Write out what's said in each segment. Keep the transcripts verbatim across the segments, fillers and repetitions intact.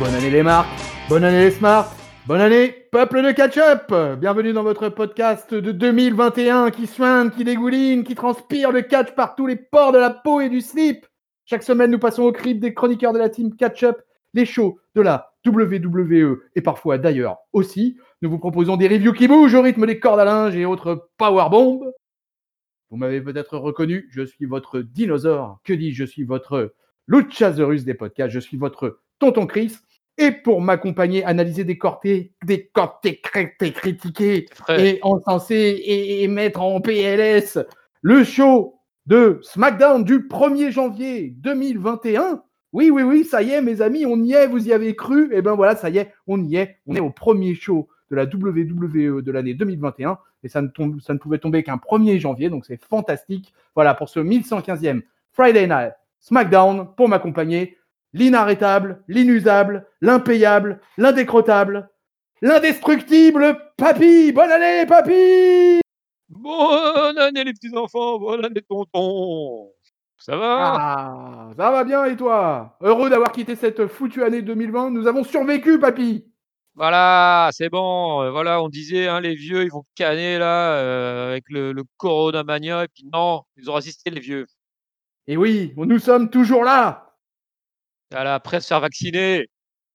Bonne année les marques, bonne année les smarts, bonne année peuple de catch-up. Bienvenue dans votre podcast de deux mille vingt et un qui soigne, qui dégouline, qui transpire le catch par tous les pores de la peau et du slip. Chaque semaine, nous passons au crible des chroniqueurs de la team catch-up, les shows de la W W E et parfois d'ailleurs aussi. Nous vous proposons des reviews qui bougent au rythme des cordes à linge et autres powerbombs. Vous m'avez peut-être reconnu, je suis votre dinosaure. Que dis-je, je suis votre Luchasaurus des podcasts, je suis votre tonton Chris. Et pour m'accompagner, analyser, décorter, décorter, crêter, critiquer et encenser et, et mettre en P L S le show de SmackDown du premier janvier deux mille vingt et un. Oui, oui, oui, ça y est, mes amis, on y est, vous y avez cru. Et ben voilà, ça y est, on y est. On est au premier show de la W W E de l'année deux mille vingt et un. Et ça ne, tombe, ça ne pouvait tomber qu'un premier janvier, donc c'est fantastique. Voilà, pour ce mille cent quinzième Friday Night SmackDown, pour m'accompagner, l'inarrêtable, l'inusable, l'impayable, l'indécrottable, l'indestructible Papy. Bonne année, Papy! Bonne année, les petits-enfants, bonne année, tonton. Ça va? Ah, ça va bien, et toi? Heureux d'avoir quitté cette foutue année deux mille vingt. Nous avons survécu, Papy. Voilà, c'est bon. Voilà, on disait, hein, les vieux, ils vont canner là, euh, avec le, le Corona Mania, et puis non, ils ont résisté, les vieux. Et oui, nous sommes toujours là. Voilà, prêt à se faire vacciner.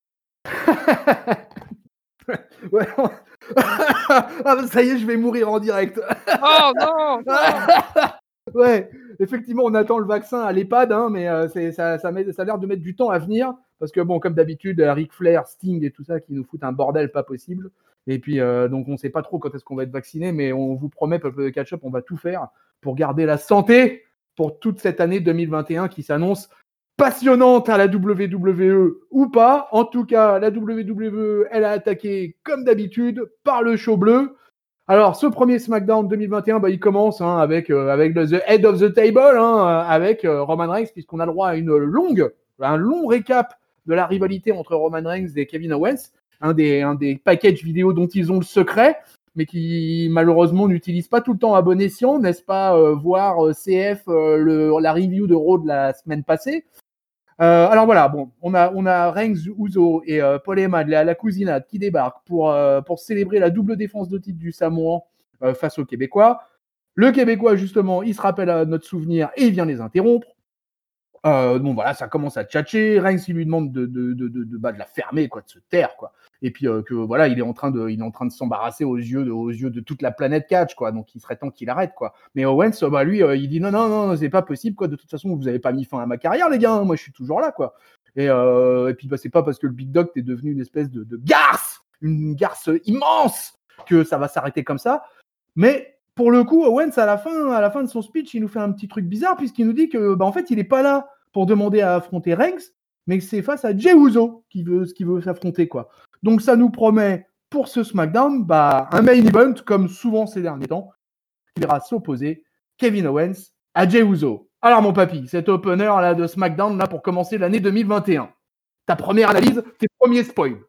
Ouais. Ah, ça y est, je vais mourir en direct. Oh non, non. Ouais, effectivement, on attend le vaccin à l'EHPAD, hein, mais euh, c'est, ça, ça, met, ça a l'air de mettre du temps à venir, parce que bon, comme d'habitude, Ric Flair, Sting et tout ça qui nous foutent un bordel pas possible. Et puis, euh, donc, on ne sait pas trop quand est-ce qu'on va être vacciné, mais on vous promet, peuple de catch-up, on va tout faire pour garder la santé pour toute cette année deux mille vingt et un qui s'annonce passionnante à la W W E ou pas. En tout cas, la W W E, elle a attaqué comme d'habitude par le show bleu. Alors, ce premier SmackDown deux mille vingt et un, bah, il commence hein, avec, euh, avec le The Head of the Table, hein, avec euh, Roman Reigns, puisqu'on a le droit à une longue, un long récap de la rivalité entre Roman Reigns et Kevin Owens, un des, un des packages vidéo dont ils ont le secret, mais qui malheureusement n'utilisent pas tout le temps à bon escient, n'est-ce pas, euh, voir euh, C F, euh, le, la review de Raw de la semaine passée. Euh, alors voilà, bon, on a, on a Reigns, Uso et euh, Paul Heyman, la, la cousinade, qui débarquent pour, euh, pour célébrer la double défense de titre du Samoan euh, face aux Québécois. Le Québécois, justement, il se rappelle à notre souvenir et il vient les interrompre. Euh, bon, voilà, ça commence à tchatcher. Reigns, il lui demande de, de, de, de, de, bah, de la fermer, quoi, de se taire, quoi. Et puis euh, que voilà, il est en train de, il est en train de s'embarrasser aux yeux, de, aux yeux de toute la planète catch, quoi. Donc il serait temps qu'il arrête, quoi. Mais Owens, bah lui, euh, il dit non, non, non, c'est pas possible, quoi. De toute façon, vous avez pas mis fin à ma carrière, les gars. Hein. Moi, je suis toujours là, quoi. Et, euh, et puis bah, c'est pas parce que le Big Dog est devenu une espèce de, de garce, une garce immense, que ça va s'arrêter comme ça. Mais pour le coup, Owens, à la fin, à la fin de son speech, il nous fait un petit truc bizarre puisqu'il nous dit que, bah, en fait, il est pas là pour demander à affronter Reigns, mais que c'est face à Jey Uso qui veut, qui veut s'affronter, quoi. Donc ça nous promet pour ce SmackDown bah, un main event comme souvent ces derniers temps, qui verra s'opposer Kevin Owens à Jey Uso. Alors mon papy, cet opener là de SmackDown là pour commencer l'année deux mille vingt et un. Ta première analyse, tes premiers spoils.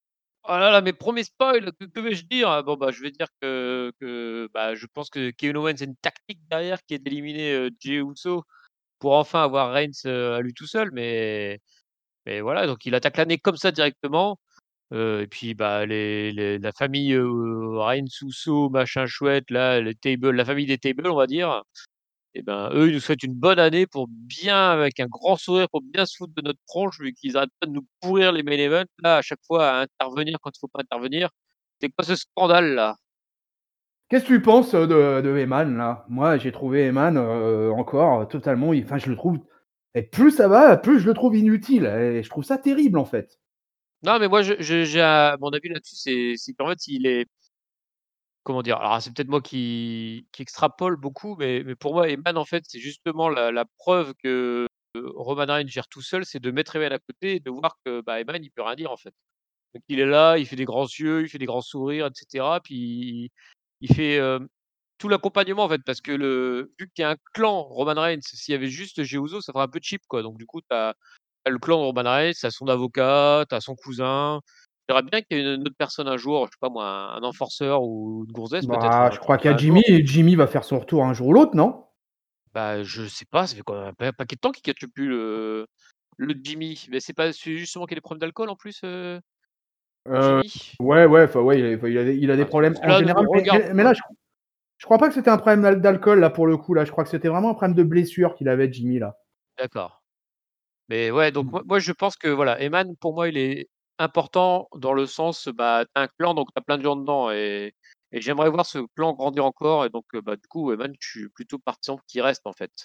Oh là là, mes premiers spoils, que, que vais-je dire? Bon, bah, je vais dire que, que bah, je pense que Kevin Owens a une tactique derrière qui est d'éliminer euh, Jey Uso pour enfin avoir Reigns euh, à lui tout seul, mais, mais voilà, donc il attaque l'année comme ça directement. Euh, et puis bah les, les la famille euh, Reigns Uso, machin chouette, là, les Table, la famille des Table, on va dire. Et ben eux, ils nous souhaitent une bonne année pour bien, avec un grand sourire, pour bien se foutre de notre tronche, vu qu'ils arrêtent pas de nous pourrir les main events, là, à chaque fois à intervenir quand il faut pas intervenir. C'est quoi ce scandale là? Qu'est-ce que tu penses de, de Heyman là? Moi, j'ai trouvé Heyman euh, encore totalement. Enfin, je le trouve. Et plus ça va, plus je le trouve inutile. Et je trouve ça terrible en fait. Non, mais moi, je, je- j'ai un- mon avis là-dessus, c'est c'est qu'en fait, il est, comment dire? Alors, c'est peut-être moi qui, qui extrapole beaucoup, mais, mais pour moi, Eman, en fait, c'est justement la, la preuve que euh, Roman Reigns gère tout seul, c'est de mettre Eman à côté et de voir que bah, Eman, il peut rien dire, en fait. Donc, il est là, il fait des grands yeux, il fait des grands sourires, et cetera. Puis, il, il fait euh, tout l'accompagnement, en fait, parce que le, vu qu'il y a un clan Roman Reigns, s'il y avait juste Jey Uso, ça ferait un peu cheap, quoi. Donc, du coup, tu as le clan de Roman Reigns, tu as son avocat, tu as son cousin. J'aimerais bien qu'il y ait une, une autre personne un jour, je sais pas moi, un, un enforceur ou une gonzesse peut-être Bah, un, je crois qu'il y a un Jimmy jour. et Jimmy va faire son retour un jour ou l'autre, non? Bah, je sais pas, ça fait quoi, un pa- paquet de temps qu'il catche plus le. le Jimmy, mais c'est pas celui justement qui a des problèmes d'alcool en plus, heu, Heu, Jimmy? ouais, ouais, enfin, ouais, il a enfin, il a des il a des Ah, parce que problèmes parce que en là, général, on mais regarde mais mais là, je je crois pas que c'était un problème d'al d'alcool, là, pour le coup, là. Je crois que c'était vraiment un problème de blessure qu'il avait, Jimmy, là. d'accord. Mais ouais, donc moi Mmh. moi je pense que voilà, Eman pour moi il est important dans le sens, bah, tu as un clan donc tu as plein de gens dedans et et j'aimerais voir ce clan grandir encore et donc heu, bah, du coup Eman je suis plutôt partisan qu'il reste en fait.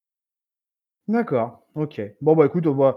D'accord, OK. Bon, bah, écoute, bah,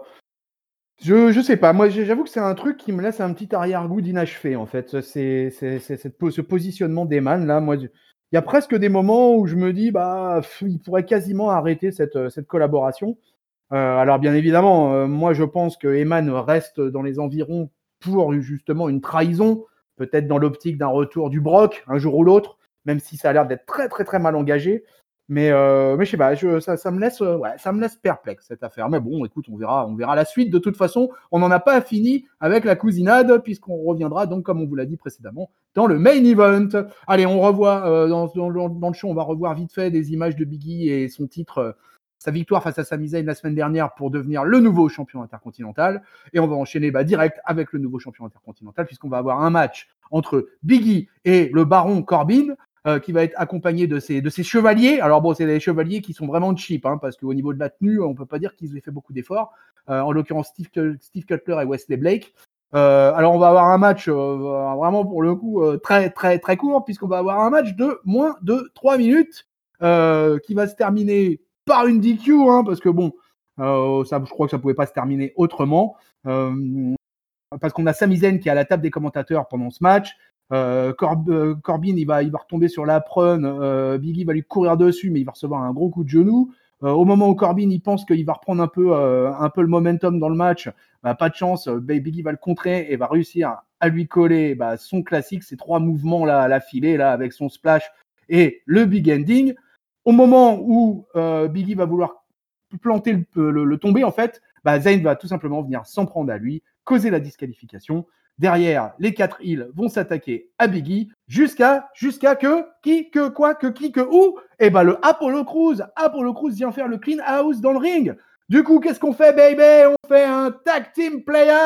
je je sais pas. Moi, j'ai j'avoue que c'est un truc qui me laisse un petit arrière-goût d'inachevé, en fait. C'est c'est c'est cette po ce positionnement d'Eman, là, moi, je il y a presque des moments où je me dis: «Bah, pff, il pourrait quasiment arrêter cette, heu, cette collaboration». Heu, alors bien évidemment, heu, moi je pense que Eman reste dans les environs pour justement une trahison, peut-être dans l'optique d'un retour du Brock, un jour ou l'autre, même si ça a l'air d'être très, très, très mal engagé. Mais heu, mais je sais pas, je ça ça me laisse, heu, ouais, ça me laisse perplexe cette affaire. Mais bon, écoute, on verra on verra la suite. De toute façon, on n'en a pas fini avec la cousinade puisqu'on reviendra donc, comme on vous l'a dit précédemment, dans le main event. Allez, on revoit, heu, dans dans le dans le show, on va revoir vite fait des images de Biggie et son titre, heu, sa victoire face à Sami Zayn la semaine dernière pour devenir le nouveau champion intercontinental. Et on va enchaîner bah, direct avec le nouveau champion intercontinental, puisqu'on va avoir un match entre Biggie et le baron Corbin, euh, qui va être accompagné de ses, de ses chevaliers. Alors bon, c'est des chevaliers qui sont vraiment cheap, hein, parce qu'au niveau de la tenue, on peut pas dire qu'ils aient fait beaucoup d'efforts. Euh, en l'occurrence, Steve, Steve Cutler et Wesley Blake. Euh, alors on va avoir un match euh, vraiment pour le coup euh, très très très court, puisqu'on va avoir un match de moins de trois minutes euh, qui va se terminer par une D Q, hein, parce que bon, euh, ça, je crois que ça pouvait pas se terminer autrement. Euh, parce qu'on a Sami Zayn qui est à la table des commentateurs pendant ce match. Euh, Corb, euh, Corbin, il va, il va retomber sur l'apron. Euh, Biggie va lui courir dessus, mais il va recevoir un gros coup de genou. Euh, au moment où Corbin, il pense qu'il va reprendre un peu, euh, un peu le momentum dans le match, bah, pas de chance. Euh, Biggie va le contrer et va réussir à lui coller bah, son classique, ces trois mouvements là à la filée, là, avec son splash et le big ending. Au moment où euh, Biggie va vouloir planter le, le, le tomber, en fait, bah, Zayn va tout simplement venir s'en prendre à lui, causer la disqualification. Derrière, les quatre îles vont s'attaquer à Biggie jusqu'à jusqu'à que qui, que quoi, que qui, que où. Et ben le Apollo Crews, Apollo Crews vient faire le clean house dans le ring. Du coup, qu'est-ce qu'on fait, baby? On fait un tag team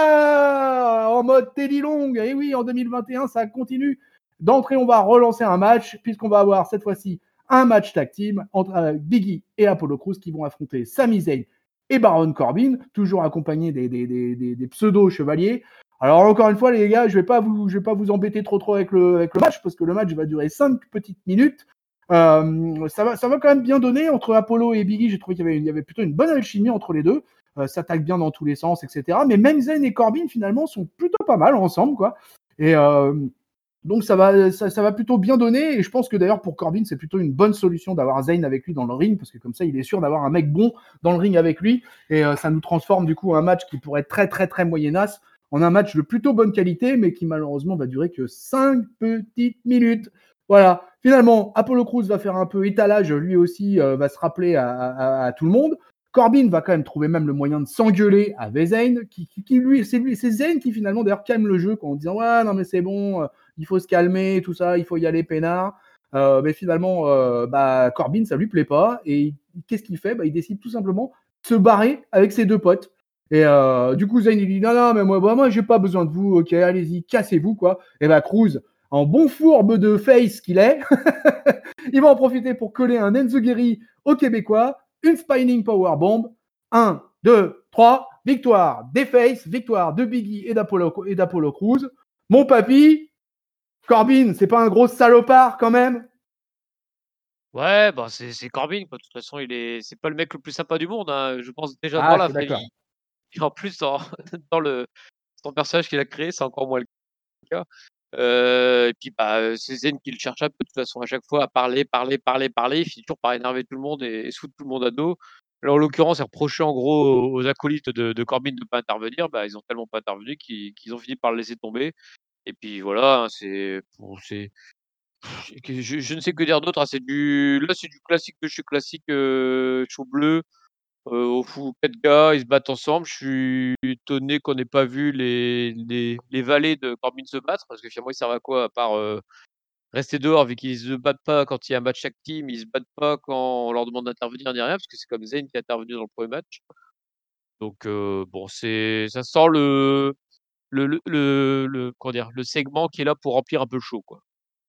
player en mode Teddy Long. Et oui, en deux mille vingt et un, ça continue. D'entrée, on va relancer un match puisqu'on va avoir cette fois-ci un match tag team entre euh, Biggie et Apollo Crews qui vont affronter Sami Zayn et Baron Corbin, toujours accompagné des, des, des, des, des pseudo-chevaliers. Alors encore une fois les gars, je vais pas vous, je vais pas vous embêter trop trop avec le, avec le match parce que le match va durer cinq petites minutes. Euh, ça va, ça va quand même bien donner entre Apollo et Biggie. J'ai trouvé qu'il y avait, il y avait plutôt une bonne alchimie entre les deux. Euh, ça attaque bien dans tous les sens, et cetera. Mais même Zayn et Corbin finalement sont plutôt pas mal ensemble, quoi. Et euh, donc ça va, ça, ça va plutôt bien donner. Et je pense que d'ailleurs pour Corbin, c'est plutôt une bonne solution d'avoir Zayn avec lui dans le ring parce que comme ça, il est sûr d'avoir un mec bon dans le ring avec lui. Et euh, ça nous transforme du coup un match qui pourrait être très très très moyenasse en un match de plutôt bonne qualité, mais qui malheureusement va durer que cinq petites minutes. Voilà. Finalement, Apollo Crews va faire un peu étalage, lui aussi euh, va se rappeler à, à, à, tout le monde. Corbin va quand même trouver même le moyen de s'engueuler avec Zayn, qui, qui, qui lui, c'est lui, c'est Zayn qui finalement d'ailleurs calme le jeu en disant ouais non mais c'est bon, euh, il faut se calmer, tout ça, il faut y aller peinard. Euh, mais finalement, euh, bah, Corbin, ça lui plaît pas. Et qu'est-ce qu'il fait bah, il décide tout simplement de se barrer avec ses deux potes. Et euh, du coup, Zayn, il dit non, non, mais moi, bah, moi j'ai pas besoin de vous, ok, allez-y, cassez-vous, quoi. Et bah, Cruz, en bon fourbe de face qu'il est, il va en profiter pour coller un Enzugiri au Québécois, une Spinning Power Bomb. un, deux, trois, victoire des Face, victoire de Biggie et d'Apollo, et d'Apollo Crews. Mon papy, Corbin, c'est pas un gros salopard quand même? Ouais, bah, c'est c'est Corbin quoi, de toute façon il est c'est pas le mec le plus sympa du monde, hein, je pense déjà dans Ah, je la suis vraie d'accord. vie et en plus dans dans le son personnage qu'il a créé, c'est encore moins le cas. Heu et puis, bah, heu, c'est Zayn qui le cherche un peu de toute façon à chaque fois à parler, parler, parler, parler, il finit toujours par énerver tout le monde et et se foutre tout le monde à dos. Là, en l'occurrence, il reprochait en gros aux aux acolytes de de Corbin de pas intervenir, bah, ils ont tellement pas intervenu qu'ils qu'ils ont fini par le laisser tomber et puis voilà, hein, c'est bon, c'est que je je ne sais que dire d'autre, hein, c'est du là, c'est du classique de chez classique, heu, chou bleu, heu, au fou quatre gars, ils se battent ensemble. Je suis étonné qu'on n'ait pas vu les les les valets de Corbin se battre parce que finalement ils servent à quoi à part, heu, rester dehors vu qu'ils se battent pas quand il y a un match tag team, ils se battent pas quand on leur demande d'intervenir ni rien parce que c'est comme Zayn qui est intervenu dans le premier match. Donc heu, bon, c'est ça sent le le le le le comment dire? Le segment qui est là pour remplir un peu le show, quoi.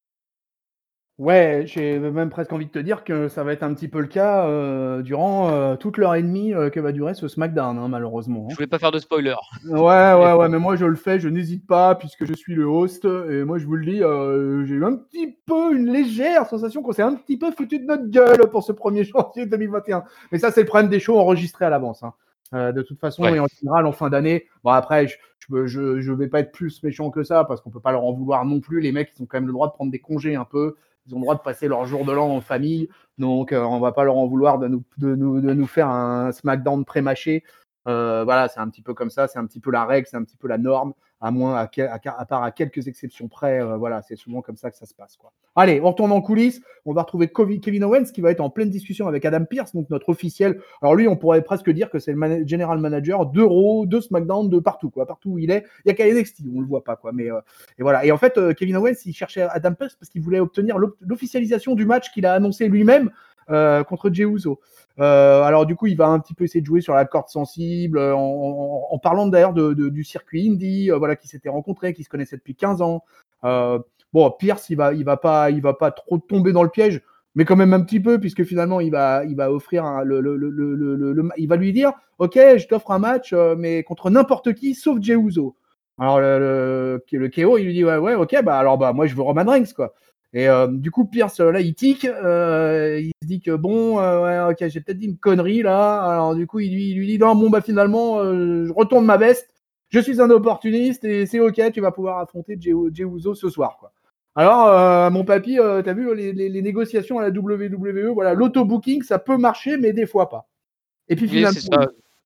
Ouais, j'ai même presque envie de te dire que ça va être un petit peu le cas, heu, durant, heu, toute l'heure et demie, heu, que va durer ce SmackDown, hein, Je malheureusement, hein. voulais pas faire de spoiler. Ouais, Mais ouais, ouais, bon. mais moi je le fais, je n'hésite pas puisque je suis le host et moi je vous le dis, heu, j'ai eu un petit peu une légère sensation qu'on s'est un petit peu foutu de notre gueule pour ce premier janvier deux mille vingt et un. Mais ça, c'est le problème des shows enregistrés à l'avance, hein. Heu, de toute façon Ouais. et en général en fin d'année, bon après je je je je vais pas être plus méchant que ça parce qu'on peut pas leur en vouloir non plus. Les mecs, ils ont quand même le droit de prendre des congés un peu. Ils ont le droit de passer leur jour de l'an en famille. Donc, heu, on va pas leur en vouloir de nous de nous de nous faire un SmackDown pré-mâché. Euh, voilà, c'est un petit peu comme ça, c'est un petit peu la règle, c'est un petit peu la norme, à moins, à, à, à part à quelques exceptions près, euh, voilà, c'est souvent comme ça que ça se passe, quoi. Allez, on retourne en coulisses, on va retrouver Kevin Owens qui va être en pleine discussion avec Adam Pearce, donc notre officiel. Alors lui, on pourrait presque dire que c'est le man- general manager de Raw, de SmackDown, de partout, quoi, partout où il est. Il y a qu'à N X T, on le voit pas, quoi, mais euh, et voilà. Et en fait, euh, Kevin Owens, il cherchait Adam Pearce parce qu'il voulait obtenir l'officialisation du match qu'il a annoncé lui-même euh, contre Jey Uso. Euh, alors du coup, il va un petit peu essayer de jouer sur la corde sensible, euh, en, en, en parlant d'ailleurs de, de, du circuit indie, euh, voilà, qui s'étaient rencontrés, qui se connaissaient depuis quinze ans. Euh, bon, Pierce, il va, il va pas, il va pas trop tomber dans le piège, mais quand même un petit peu, puisque finalement, il va, il va offrir un, le, le, le, le, le, le, il va lui dire, ok, je t'offre un match, euh, mais contre n'importe qui, sauf Jey Uso. Alors le, le, le K O, il lui dit, ouais, ouais, ok, bah alors bah moi je veux Roman Reigns, quoi. Et euh, du coup, Pierce, là, il tique. Euh, il se dit que bon, euh, ouais, ok, j'ai peut-être dit une connerie là. Alors du coup, il lui, il lui dit non, bon, bah finalement, euh, je retourne ma veste. Je suis un opportuniste et c'est ok, tu vas pouvoir affronter Jey Uso ce soir, quoi. Alors, euh, mon papy, euh, t'as vu les, les, les, négociations à la W W E, voilà, l'auto-booking, ça peut marcher, mais des fois pas. Et puis Oui, finalement, c'est ça.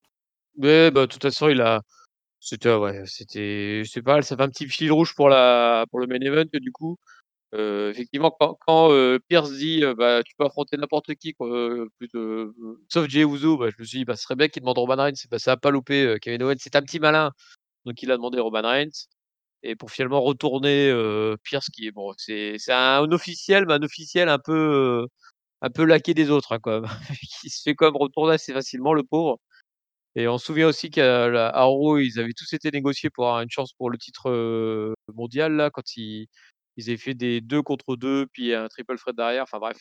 Mais bah, de toute façon, il a c'était ouais, c'était c'est pas ça fait un petit fil rouge pour la pour le main event, du coup. Heu, effectivement, quand quand, heu, Pierce dit, heu: «Bah, tu peux affronter n'importe qui quoi, heu, plus de sauf Jey Uso», bah, je me suis dit: «Bah, ce serait bien qu'il demande Roman Reigns». Bah, ça a pas loupé, heu, Kevin Owens, c'est un petit malin, donc il a demandé Roman Reigns et pour finalement retourner, heu, Pierce qui est bon, c'est c'est un officiel, mais un officiel un peu, heu, un peu laqué des autres, hein, quand même, qui se fait quand même retourner assez facilement, le pauvre. Et on se souvient aussi qu'à la à Raw, ils avaient tous été négociés pour avoir une chance pour le titre, heu, mondial là, quand ils ils avaient fait des deux contre deux, puis un triple threat derrière, enfin bref.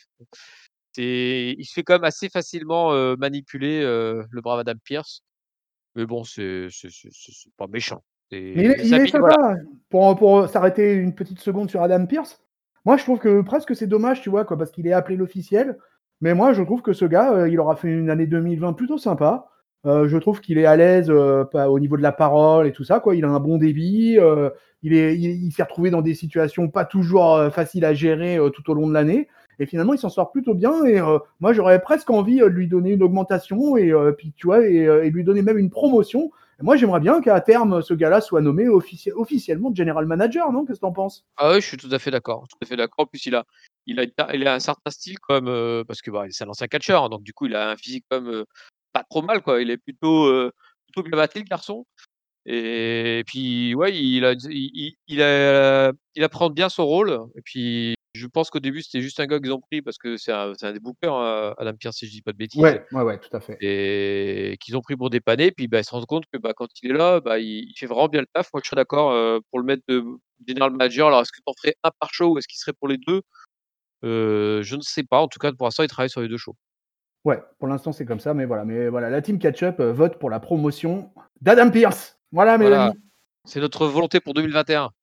C'est il se fait quand même assez facilement, heu, manipuler, heu, le brave Adam Pearce. Mais bon, c'est c'est c'est c'est c'est pas méchant. Mais il est, C'est il ça est mis voilà. sympa. Pour, pour s'arrêter une petite seconde sur Adam Pearce, moi je trouve que presque c'est dommage, tu vois, quoi, parce qu'il est appelé l'officiel. Mais moi je trouve que ce gars, euh, il aura fait une année deux mille vingt plutôt sympa. Euh, je trouve qu'il est à l'aise euh, pas- au niveau de la parole et tout ça, quoi. Il a un bon débit. Euh, il est, il, il s'est retrouvé dans des situations pas toujours euh, faciles à gérer euh, tout au long de l'année. Et finalement, il s'en sort plutôt bien. Et euh, moi, j'aurais presque envie euh, de lui donner une augmentation et euh, puis tu vois, et, euh, et lui donner même une promotion. Moi, j'aimerais bien qu'à terme, ce gars-là soit nommé officie- officiellement General Manager, non? Qu'est-ce que t'en penses? Ah ouais, je suis tout à fait d'accord, tout à fait d'accord. En plus, il a il a une ta il a un certain style quand même, heu, parce que, bah, c'est un ancien catcheur, hein, donc du coup, il a un physique quand même, heu, pas trop mal quoi. Il est plutôt, heu, plutôt bien battu le garçon. Et puis ouais, il a il il il a il appréhende bien son rôle et puis je pense qu'au début, c'était juste un gars qu'ils ont pris parce que c'est un c'est un des bookers, hein, Adam Pearce, si je dis pas de bêtises Ouais, ouais, ouais, tout à fait. et qu'ils ont pris pour dépanner. Puis, bah, ils se rendent compte que, bah, quand il est là, bah, il il fait vraiment bien le taf. Moi, je serais d'accord, heu, pour le mettre de general manager. Alors est-ce que tu en ferais un par show ou est-ce qu'il serait pour les deux? Heu, je ne sais pas. En tout cas, pour l'instant, il travaille sur les deux shows. Ouais, pour l'instant, c'est comme ça, mais voilà. Mais voilà, la team Catch-up euh, vote pour la promotion d'Adam Pierce. Voilà, mes Voilà, amis. c'est notre volonté pour deux mille vingt et un.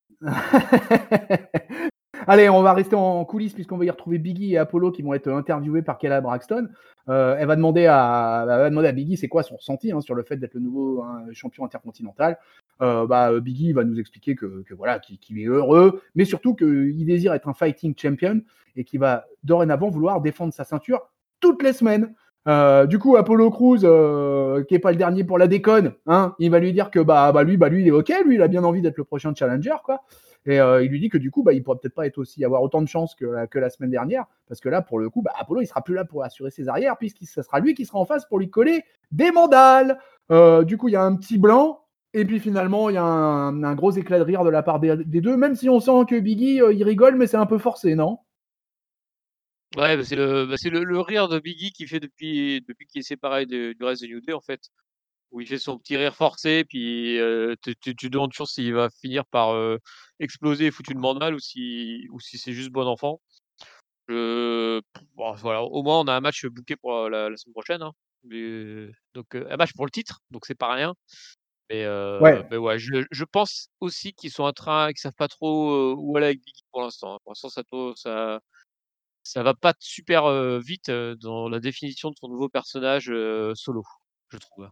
Allez, on va rester en coulisses puisqu'on va y retrouver Biggie et Apollo qui vont être interviewés par Kayla Braxton. Euh, elle va demander à, elle va demander à Biggie c'est quoi son ressenti hein, sur le fait d'être le nouveau hein, champion intercontinental. Euh, bah, Biggie va nous expliquer que, que voilà, qu'il, qu'il est heureux, mais surtout qu'il désire être un fighting champion et qu'il va dorénavant vouloir défendre sa ceinture toutes les semaines. Euh, du coup, Apollo Crews, euh, qui est pas le dernier pour la déconne, hein, il va lui dire que bah, bah lui, bah lui, il est ok, lui, il a bien envie d'être le prochain challenger, quoi. Et euh, il lui dit que du coup, bah, il pourra peut-être pas être aussi avoir autant de chance que la, que la semaine dernière, parce que là, pour le coup, bah, Apollo, il sera plus là pour assurer ses arrières, puisque ce sera lui qui sera en face pour lui coller des mandales. Euh, du coup, il y a un petit blanc, et puis finalement, il y a un, un gros éclat de rire de la part des, des deux, même si on sent que Biggie, euh, il rigole, mais c'est un peu forcé, non? Ouais, bah, c'est le bah, c'est le le rire de Biggie qui fait depuis depuis qu'il est séparé de du reste de New Day, en fait. où il fait son petit rire forcé, puis euh, tu, tu, tu demandes toujours s'il va finir par euh, exploser et foutre une mandale ou si, ou si c'est juste bon enfant. Je... Bon, voilà, au moins on a un match booké pour la, la semaine prochaine. Hein. Mais, donc euh, un match pour le titre, donc c'est pas rien. Mais, euh, Ouais. mais ouais, je, je pense aussi qu'ils sont en train, qu'ils savent pas trop euh, où aller avec Biggie pour l'instant. Hein. Pour l'instant, ça, to- ça, ça va pas super euh, vite euh, dans la définition de son nouveau personnage euh, solo, je trouve.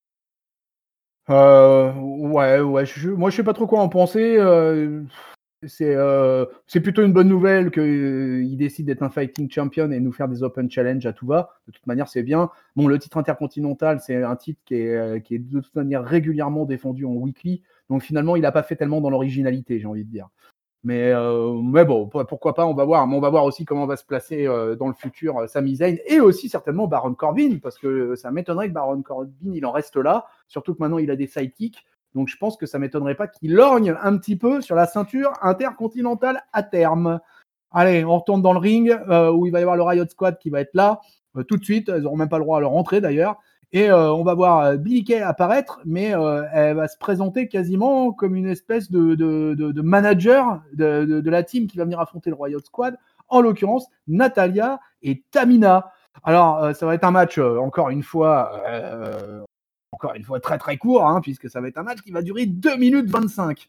Euh, ouais, ouais. Je, moi, je sais pas trop quoi en penser. Euh, c'est, euh, c'est plutôt une bonne nouvelle qu'il euh, décide d'être un fighting champion et nous faire des open challenge à tout va. De toute manière, c'est bien. Bon, le titre intercontinental, c'est un titre qui est, euh, qui est de toute manière régulièrement défendu en weekly. Donc finalement, il n'a pas fait tellement dans l'originalité, j'ai envie de dire. Mais, euh, mais bon, pourquoi pas, on va voir. Mais on va voir aussi comment va se placer euh, dans le futur euh, Sami Zayn et aussi certainement Baron Corbin, parce que ça m'étonnerait que Baron Corbin, il en reste là, surtout que maintenant il a des sidekicks. Donc je pense que ça m'étonnerait pas qu'il lorgne un petit peu sur la ceinture intercontinentale à terme. Allez, on retourne dans le ring euh, où il va y avoir le Riot Squad qui va être là euh, tout de suite. Ils n'auront même pas le droit à leur entrée d'ailleurs. Et euh, on va voir euh, Billie Kay apparaître, mais euh, elle va se présenter quasiment comme une espèce de, de, de, de manager de, de, de la team qui va venir affronter le Riot Squad, en l'occurrence Natalya et Tamina. Alors, euh, ça va être un match, euh, encore une fois, euh, encore une fois très très court, hein, puisque ça va être un match qui va durer deux minutes vingt-cinq.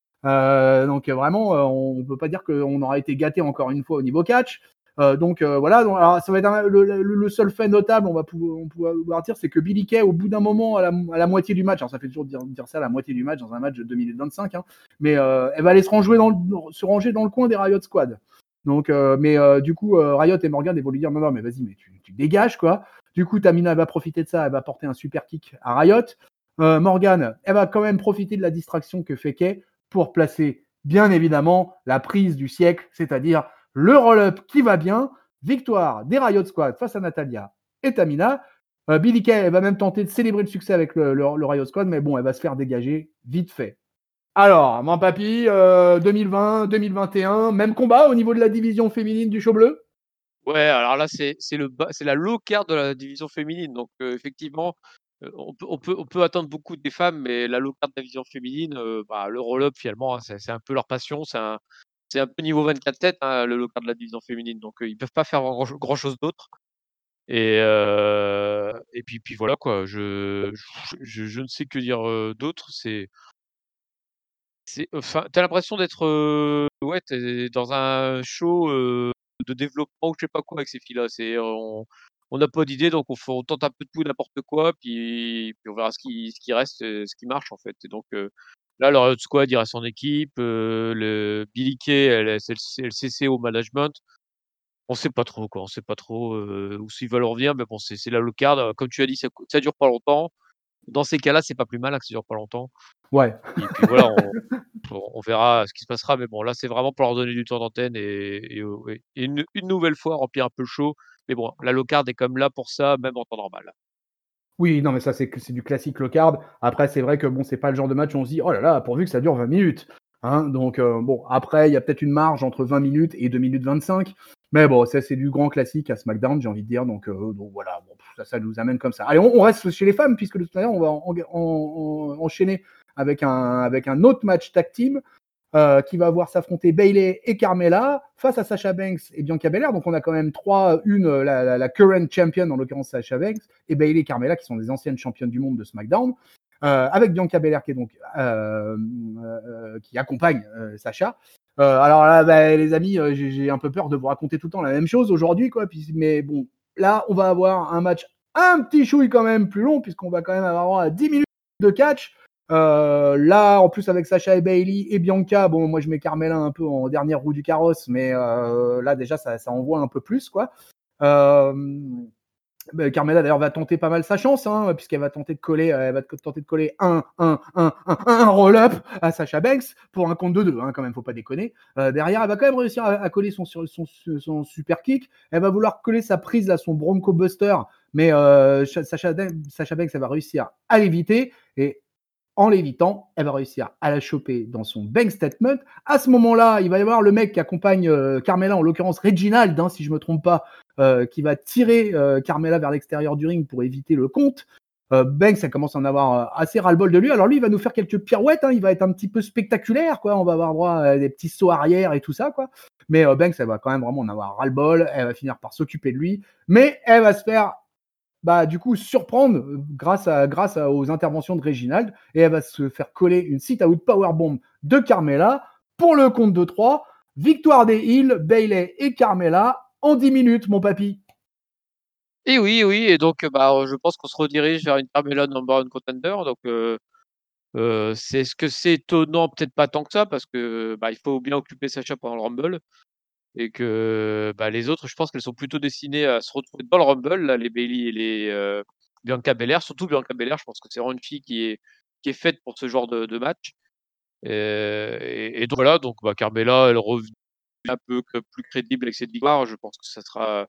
Euh, donc vraiment, euh, on ne peut pas dire qu'on aura été gâté encore une fois au niveau catch. Euh, donc euh, voilà, donc, alors, ça va être un, le, le, le, seul fait notable, on va pouvoir, on pouvoir dire, c'est que Billie Kay, au bout d'un moment, à la, à la moitié du match, alors ça fait toujours dire, dire ça à la moitié du match dans un match de deux minutes vingt-cinq, hein, mais euh, elle va aller se, ranger dans le, se ranger dans le coin des Riot Squad. Donc, euh, mais euh, du coup, euh, Riot et Morgan vont lui dire non, non, mais vas-y, mais tu, tu dégages quoi. Du coup, Tamina va profiter de ça, elle va porter un super kick à Riot. Euh, Morgan, elle va quand même profiter de la distraction que fait Kay pour placer, bien évidemment, la prise du siècle, c'est-à-dire le roll-up qui va bien. Victoire des Riot Squad face à Natalya et Tamina. Euh, Billie Kay, elle va même tenter de célébrer le succès avec le, le, le Riot Squad, mais bon, elle va se faire dégager vite fait. Alors, mon papy, euh, deux mille vingt, deux mille vingt et un, même combat au niveau de la division féminine du show bleu? Ouais, alors là, c'est c'est le bas- c'est la low card de la division féminine. Donc, euh, effectivement, euh, on peut, on, peut, on peut attendre beaucoup des femmes, mais la low card de la division féminine, euh, bah, le roll-up, finalement, hein, c'est c'est un peu leur passion. C'est un, c'est un peu niveau vingt-quatre sept, hein, le low card de la division féminine. Donc, euh, ils peuvent pas faire grand, grand chose d'autre. Et, euh, et puis, puis voilà, quoi. Je, je, je ne sais que dire euh, d'autre. C'est, c'est, enfin, t'as l'impression d'être, euh, ouais, t'es dans un show euh, de développement ou je sais pas quoi avec ces filles-là. C'est, on, on n'a pas d'idée, donc on, fait- on tente un peu de tout, n'importe quoi, puis, puis on verra ce qui, ce qui reste, euh, ce qui marche en fait. Et donc euh, là, le Riot Squad, il reste son équipe. Euh, le Billie Kay, elle, elle, c'est le C C au management. On sait pas trop, quoi. On sait pas trop euh, où s'ils veulent revenir, mais bon, c'est c'est la low card. Comme tu as dit, ça, ça dure pas longtemps. Dans ces cas-là, c'est pas plus mal hein, que ça dure pas longtemps. Ouais. Et puis voilà, on, on on verra ce qui se passera. Mais bon, là, c'est vraiment pour leur donner du temps d'antenne et, et, euh, ouais. Et une, une nouvelle fois remplir un peu le show. Mais bon, la low card est comme là pour ça, même en temps normal. Oui, non, mais ça, c'est, c'est du classique low card. Après, c'est vrai que bon, c'est pas le genre de match où on se dit, oh là là, pourvu que ça dure vingt minutes. Hein, donc, euh, bon, après, il y a peut-être une marge entre vingt minutes et deux minutes vingt-cinq. Mais bon, ça, c'est du grand classique à SmackDown, j'ai envie de dire. Donc, euh, donc voilà, bon, ça, ça nous amène comme ça. Allez, on, on reste chez les femmes, puisque de toute manière, on va en, en, en, enchaîner avec un, avec un autre match tag team. Euh, qui va voir s'affronter Bayley et Carmella face à Sasha Banks et Bianca Belair. Donc on a quand même trois, une la, la, la current champion en l'occurrence Sasha Banks et Bayley et Carmella qui sont des anciennes championnes du monde de SmackDown. Euh, avec Bianca Belair qui est donc euh, euh, qui accompagne euh, Sasha. Euh, alors là, bah, les amis, euh, j'ai, j'ai un peu peur de vous raconter tout le temps la même chose aujourd'hui, quoi. Puis, mais bon, là, on va avoir un match un petit chouille quand même plus long puisqu'on va quand même avoir dix minutes de catch. Euh, là, en plus avec Sasha et Bayley et Bianca, bon, moi je mets Carmella un peu en dernière roue du carrosse, mais euh, là déjà ça, ça envoie un peu plus, quoi. Euh, bah, Carmella d'ailleurs va tenter pas mal sa chance, hein, puisqu'elle va tenter de coller, euh, elle va tenter de coller un, un, un, un, un roll-up à Sasha Banks pour un compte de deux, hein, quand même, faut pas déconner. Euh, derrière, elle va quand même réussir à, à coller son, son, son, son super kick. Elle va vouloir coller sa prise à son Bronco Buster, mais euh, Sasha, Sasha Banks, elle va réussir à l'éviter et en l'évitant, elle va réussir à la choper dans son bank statement. À ce moment-là, il va y avoir le mec qui accompagne euh, Carmella, en l'occurrence Reginald, hein, si je ne me trompe pas, euh, qui va tirer euh, Carmella vers l'extérieur du ring pour éviter le compte. Euh, Banks, ça commence à en avoir euh, assez ras-le-bol de lui. Alors lui, il va nous faire quelques pirouettes, hein, il va être un petit peu spectaculaire, quoi. On va avoir droit à des petits sauts arrière et tout ça, quoi. Mais euh, Banks, elle va quand même vraiment en avoir ras-le-bol. Elle va finir par s'occuper de lui, mais elle va se faire, bah, du coup, surprendre euh, grâce, à, grâce à- aux interventions de Reginald, et elle va se faire coller une sit-out powerbomb de Carmella pour le compte de trois. Victoire des Heels, Bayley et Carmella en dix minutes, mon papy. Et oui, oui, et donc, bah, je pense qu'on se redirige vers une Carmella number one contender. Donc, euh, euh, c'est est-ce que c'est étonnant? Peut-être pas tant que ça, parce que bah, il faut bien occuper Sacha pendant le Rumble. Et que bah, les autres, je pense qu'elles sont plutôt destinées à se retrouver dans le Rumble, là, les Bayley et les euh, Bianca Belair. Surtout Bianca Belair, je pense que c'est vraiment une fille qui est, qui est faite pour ce genre de, de match. Euh, et, et donc voilà, donc bah, Carmella, elle revient un peu que- plus crédible avec cette victoire. Je pense que ça sera.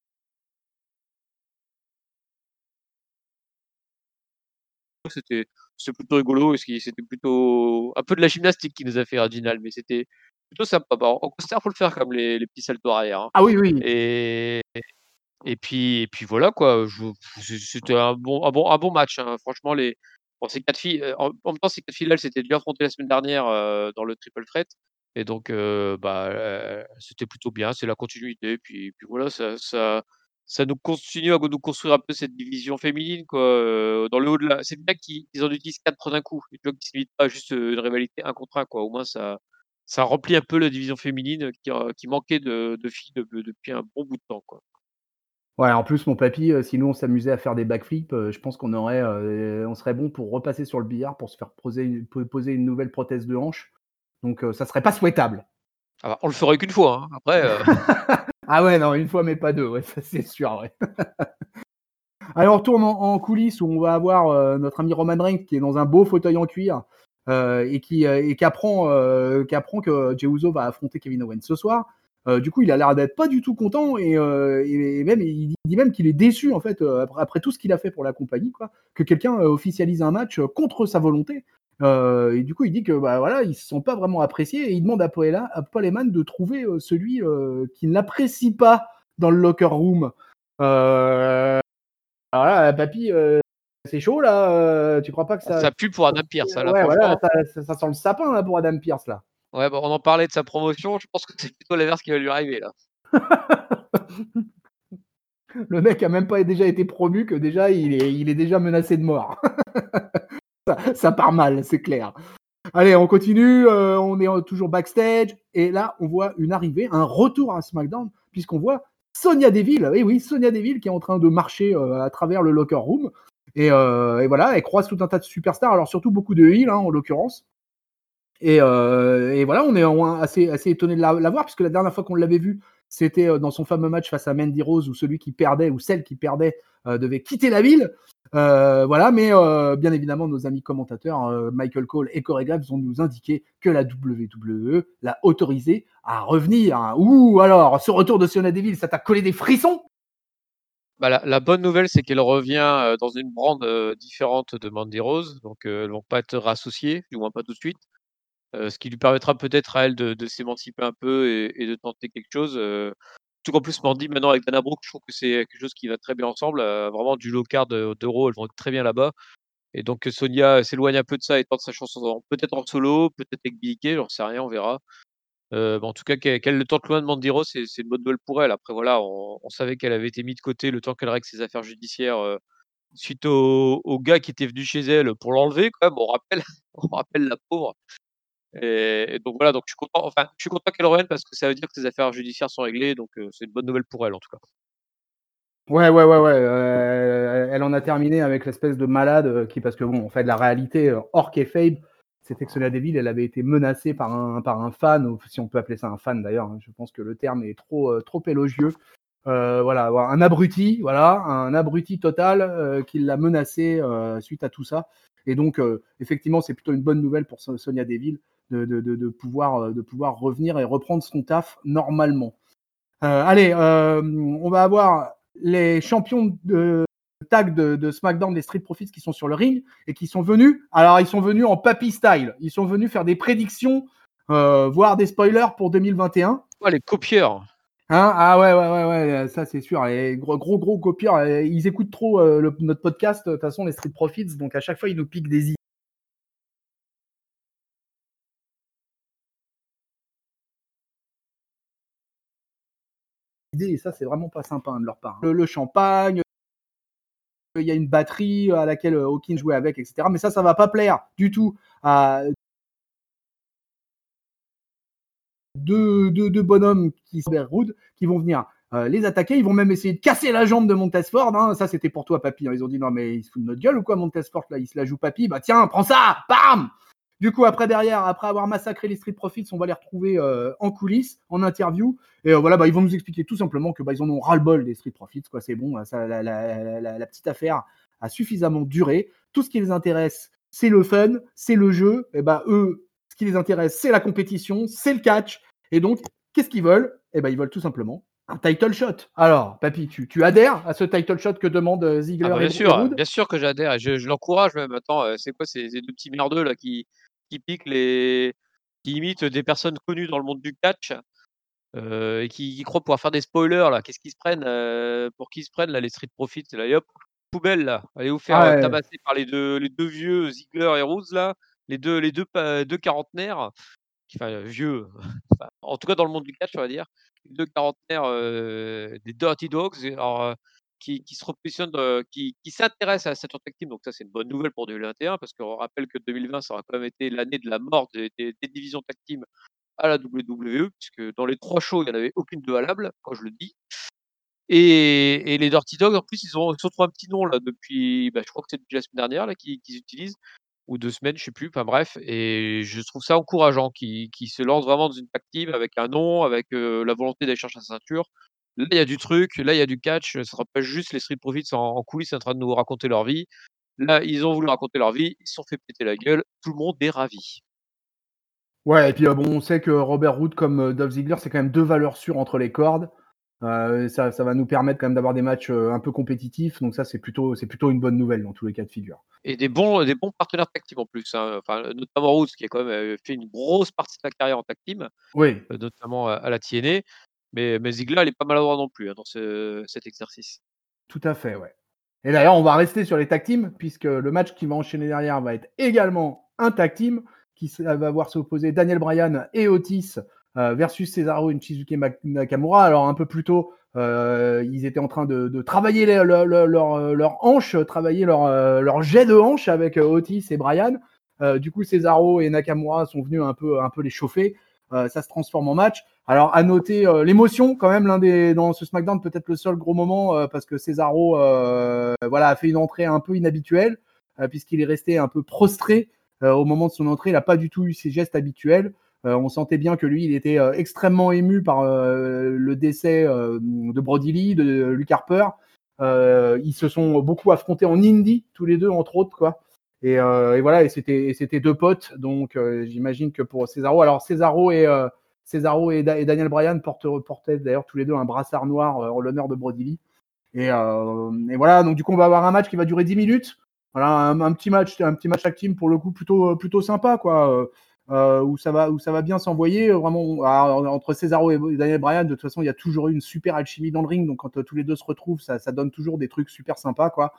C'était, c'était plutôt rigolo. Et ce qui- C'était plutôt un peu de la gymnastique qui nous a fait Reginald, mais c'était plutôt sympa. Bah, en coaster, faut le faire comme les, les petits saltos arrière, hein. Ah oui, oui. Et, et puis, et puis voilà quoi. Je, c'est- c'était un bon, un bon, un bon match, hein. Franchement, les, bon, ces quatre filles, euh, en, en même temps, ces quatre filles-là, elles s'étaient déjà affrontées la semaine dernière euh, dans le triple threat. Et donc, euh, bah, euh, c'était plutôt bien. C'est la continuité. Puis, puis voilà, ça, ça, ça nous continue à nous construire un peu cette division féminine, quoi. euh, dans le haut de la. C'est bien qu'ils ils en utilisent quatre d'un coup. Et tu vois qu'ils se limitent pas à juste euh, une rivalité un contre un, quoi. Au moins, ça, ça remplit un peu la division féminine qui, euh, qui manquait de, de filles de- depuis un bon bout de temps, quoi. Ouais, en plus, mon papy, euh, si nous on s'amusait à faire des backflips, euh, je pense qu'on aurait, euh, on serait bon pour repasser sur le billard pour se faire poser une, po- poser une nouvelle prothèse de hanche. Donc, euh, ça serait pas souhaitable. Ah bah, on le ferait qu'une fois, hein. Après, euh, Ah ouais, non, une fois, mais pas deux, ouais, ça c'est sûr, ouais. Allez, on retourne en, en coulisses où on va avoir euh, notre ami Roman Reigns qui est dans un beau fauteuil en cuir euh, et qui, euh, et qui apprend, euh, qui apprend que Jey Uso va affronter Kevin Owens ce soir. Euh, du coup, il a l'air d'être pas du tout content et, euh, et même il dit, il dit même qu'il est déçu en fait euh, après, après tout ce qu'il a fait pour la compagnie, quoi, que quelqu'un euh, officialise un match euh, contre sa volonté. Euh, et du coup, il dit que bah voilà, il se sent pas vraiment apprécié et il demande à Paul, à Paul Heyman de trouver euh, celui euh, qui ne l'apprécie pas dans le locker room. Euh, alors là, papy, euh, c'est chaud là. Euh, tu crois pas que ça. ça pue pour Adam Pearce, hein, là, Ouais, voilà, franchement. ça, ça- ça sent le sapin là pour Adam Pierce là. Ouais, bah, on en parlait de sa promotion. Je pense que c'est plutôt l'inverse qui va lui arriver, là. Le mec a même pas déjà été promu que déjà il est, il est déjà menacé de mort. ça, ça part mal, c'est clair. Allez, on continue. euh, on est euh, toujours backstage et là on voit une arrivée, un retour à SmackDown puisqu'on voit Sonya Deville. Et oui, Sonya Deville qui est en train de marcher euh, à travers le locker room. Et, euh, et voilà, elle croise tout un tas de superstars, alors surtout beaucoup de heels hein, en l'occurrence. Et, euh, et voilà, on est assez, assez étonné de la, la voir, puisque la dernière fois qu'on l'avait vu, c'était euh, dans son fameux match face à Mandy Rose, où celui qui perdait, ou celle qui perdait, euh, devait quitter la ville. Euh, voilà, mais euh, bien évidemment, nos amis commentateurs, euh, Michael Cole et Corey Graves, vont nous indiquer que la W W E l'a autorisé à revenir. Hein. Ouh, alors, ce retour de Sonya Deville, ça t'a collé des frissons? Bah, la, la bonne nouvelle, c'est qu'elle revient euh, dans une brand euh, différente de Mandy Rose. Donc, euh, elles vont pas être rassociées, du moins pas tout de suite. Euh, ce qui lui permettra peut-être à elle de, de s'émanciper un peu et, et de tenter quelque chose. Euh, tout qu'en plus, Mandy, maintenant avec Dana Brooke, je trouve que c'est quelque chose qui va très bien ensemble. Euh, vraiment, du low card de- d'Euro, elles vont être très bien là-bas. Et donc, euh, Sonia s'éloigne un peu de ça et tente sa chance en- peut-être en solo, peut-être avec B K, j'en sais rien, on verra. Euh, bah, en tout cas, qu'elle qu'elle le tente loin de Mandiro, c'est c'est une bonne nouvelle pour elle. Après, voilà, on, on savait qu'elle avait été mise de côté le temps qu'elle règle ses affaires judiciaires euh, suite au, au gars qui était venu chez elle pour l'enlever, quand même. On rappelle, on rappelle la pauvre. Et, et donc voilà, donc je suis content, enfin, je suis content qu'elle revienne parce que ça veut dire que ses affaires judiciaires sont réglées, donc euh, c'est une bonne nouvelle pour elle en tout cas. Ouais, ouais, ouais, ouais. euh, elle en a terminé avec l'espèce de malade euh, qui, parce que bon, en fait, la réalité euh, hors kayfabe, c'était que Sonya Deville, elle avait été menacée par un, par un fan, ou si on peut appeler ça un fan d'ailleurs. Hein, je pense que le terme est trop, euh, trop élogieux. Euh, voilà, un abruti, voilà, un abruti total euh, qui l'a menacé euh, suite à tout ça. Et donc, euh, effectivement, c'est plutôt une bonne nouvelle pour Sonya Deville de, de, de, de pouvoir, euh, de pouvoir revenir et reprendre son taf normalement. Euh, allez, euh, on va avoir les champions de tag de, de SmackDown, les Street Profits qui sont sur le ring et qui sont venus. Alors, ils sont venus en papy style. Ils sont venus faire des prédictions, euh, voire des spoilers pour deux mille vingt et un. Oh, les copieurs! Hein? Ah ouais, ouais, ouais, ouais, ça c'est sûr. Et gros, gros, gros copieurs, euh, ils écoutent trop euh, le- notre podcast, de toute façon, les Street Profits, donc à chaque fois, ils nous piquent des idées, et ça, c'est vraiment pas sympa hein, de leur part. Le, le champagne, il y a une batterie à laquelle euh, Hawkins jouait avec, et cetera. Mais ça, ça va pas plaire du tout à deux, deux, deux bonhommes qui sont rudes, qui vont venir euh, les attaquer. Ils vont même essayer de casser la jambe de Montesfort. Hein. Ça, c'était pour toi, papy. Ils ont dit non, mais il se fout de notre gueule ou quoi, Montesfort, là, il se la joue, papy. Bah tiens, prends ça, bam. Du coup, après, derrière, après avoir massacré les Street Profits, on va les retrouver euh, en coulisses, en interview. Et euh, voilà, bah, ils vont nous expliquer tout simplement que bah, ils en ont ras-le-bol des Street Profits. Quoi, c'est bon, ça, la, la, la, la petite affaire a suffisamment duré. Tout ce qui les intéresse, c'est le fun, c'est le jeu. Et bah, eux, ce qui les intéresse, c'est la compétition, c'est le catch. Et donc, qu'est-ce qu'ils veulent? Eh ben, ils veulent tout simplement un title shot. Alors, papy, tu, tu adhères à ce title shot que demandent euh, Ah Ziggler bah, bien et, et sûr, Rude? bien sûr que j'adhère et je je l'encourage même. Attends, heu, c'est quoi ces ces deux petits merdeux là qui qui piquent les qui imitent des personnes connues dans le monde du catch, heu et qui qui croient pouvoir faire des spoilers là? Qu'est-ce qu'ils se prennent, heu, pour qui ils se prennent là les Street Profits là? Allez hop, poubelle là, allez vous faire, Ah heu, ouais. tabasser par les deux les deux vieux Ziggler et Rhodes là, les deux les deux pa deux quarantenaires, qui enfin, heu, vieux, enfin, en tout cas dans le monde du catch on va dire, les deux quarantenaires, heu, des Dirty Dogs et alors, heu, qui qui se repositionnent, heu, qui qui s'intéressent à cette Tag Team donc ça c'est une bonne nouvelle pour deux mille vingt et un parce qu'on rappelle que deux mille vingt ça aura quand même été l'année de la mort des des des divisions Tag Team à la W W E puisque dans les trois shows il y en avait aucune de valable, quand je le dis et et les Dirty Dogs en plus ils ont ils ont trouvé un petit nom là depuis, bah, je crois que c'est depuis la semaine dernière là qu'ils qu'ils utilisent ou deux semaines, je sais plus, enfin bref et je trouve ça encourageant qu'ils qu'ils se lancent vraiment dans une Tag Team avec un nom, avec, heu, la volonté d'aller chercher sa ceinture. Là, il y a du truc, là, il y a du catch, ce sera pas juste les Street Profits en en coulisses en train de nous raconter leur vie. Là, ils ont voulu raconter leur vie, ils se sont fait péter la gueule, tout le monde est ravi. Ouais, et puis euh, bon, on sait que Robert Roode comme euh, Dolph Ziggler, c'est quand même deux valeurs sûres entre les cordes. Euh, ça, ça va nous permettre quand même d'avoir des matchs euh, un peu compétitifs. Donc ça, c'est plutôt, c'est plutôt une bonne nouvelle dans tous les cas de figure. Et des bons des bons partenaires Tag Team en plus, hein, enfin, notamment Roots qui a quand même, heu, fait une grosse partie de sa carrière en Tag Team, Oui, heu, notamment à à la T N A, mais mais Ziggler, il est pas maladroit non plus, hein, dans ce cet exercice. tout à fait, ouais. Et d'ailleurs, on va rester sur les tag teams, puisque le match qui va enchaîner derrière va être également un tag team, qui s- va voir s'opposer Daniel Bryan et Otis euh, versus Cesaro et Shizuke Nakamura. Alors, un peu plus tôt, euh, ils étaient en train de, de travailler les- leur, leur, leur, leur hanche, travailler leur, euh, leur jet de hanche avec euh, Otis et Bryan. Euh, du coup, Cesaro et Nakamura sont venus un peu, un peu les chauffer. Euh, ça se transforme en match. Alors, à noter euh, l'émotion, quand même, l'un des dans ce SmackDown, peut-être le seul gros moment, euh, parce que Cesaro euh, voilà, a fait une entrée un peu inhabituelle, euh, puisqu'il est resté un peu prostré euh, au moment de son entrée. Il n'a pas du tout eu ses gestes habituels. Euh, on sentait bien que lui, il était euh, extrêmement ému par euh, le décès euh, de Brody Lee, de Luke Harper. Euh, ils se sont beaucoup affrontés en indie, tous les deux, entre autres, quoi. Et, euh, et voilà, et c'était, et c'était deux potes, donc euh, j'imagine que pour Cesaro, alors Cesaro et, euh, Cesaro et, Da- et Daniel Bryan portent, portaient d'ailleurs tous les deux un brassard noir euh, en l'honneur de Brody Lee. Et, euh, et voilà, donc du coup on va avoir un match qui va durer dix minutes. Voilà, un, un petit match, un petit match tag team pour le coup plutôt, plutôt sympa, quoi. Euh, euh, où ça va, où ça va bien s'envoyer. Vraiment, alors, entre Cesaro et Daniel Bryan, de toute façon, il y a toujours eu une super alchimie dans le ring. Donc quand euh, tous les deux se retrouvent, ça, ça donne toujours des trucs super sympas, quoi.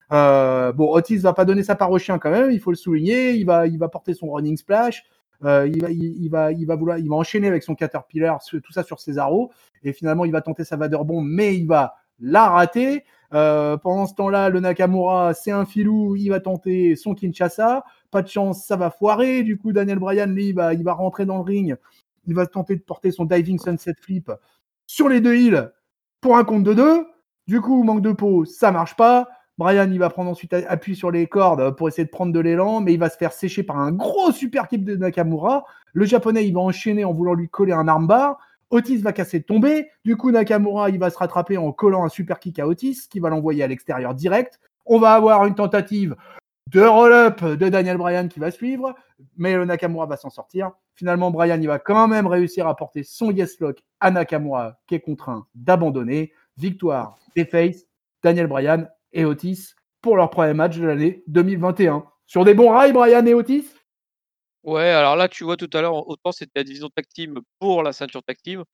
Euh, bon, Otis va pas donner sa part au chien quand même, il faut le souligner. Il va, il va porter son running splash. Euh, il, va, il, il, va, il va vouloir, il va enchaîner avec son Caterpillar, tout ça sur Cesaro. Et finalement, il va tenter sa Vader Bomb, mais il va la rater. Euh, pendant ce temps-là, le Nakamura, c'est un filou, il va tenter son Kinshasa. Pas de chance, ça va foirer. Du coup, Daniel Bryan, lui, il va, il va rentrer dans le ring. Il va tenter de porter son Diving Sunset Flip sur les deux heels pour un compte de deux. Du coup, manque de peau, ça marche pas. Bryan, il va prendre ensuite appui sur les cordes pour essayer de prendre de l'élan, mais il va se faire sécher par un gros super kick de Nakamura. Le japonais, il va enchaîner en voulant lui coller un armbar. Otis va casser de tomber. Du coup, Nakamura, il va se rattraper en collant un super kick à Otis, qui va l'envoyer à l'extérieur direct. On va avoir une tentative de roll-up de Daniel Bryan qui va suivre, mais le Nakamura va s'en sortir. Finalement, Bryan, il va quand même réussir à porter son yes lock à Nakamura, qui est contraint d'abandonner. Victoire des Face, Daniel Bryan et Otis pour leur premier match de l'année deux mille vingt et un. Sur des bons rails, Bryan et Otis? Ouais, alors là, tu vois tout à l'heure, autant c'était la division Tag Team pour la ceinture Tag Team,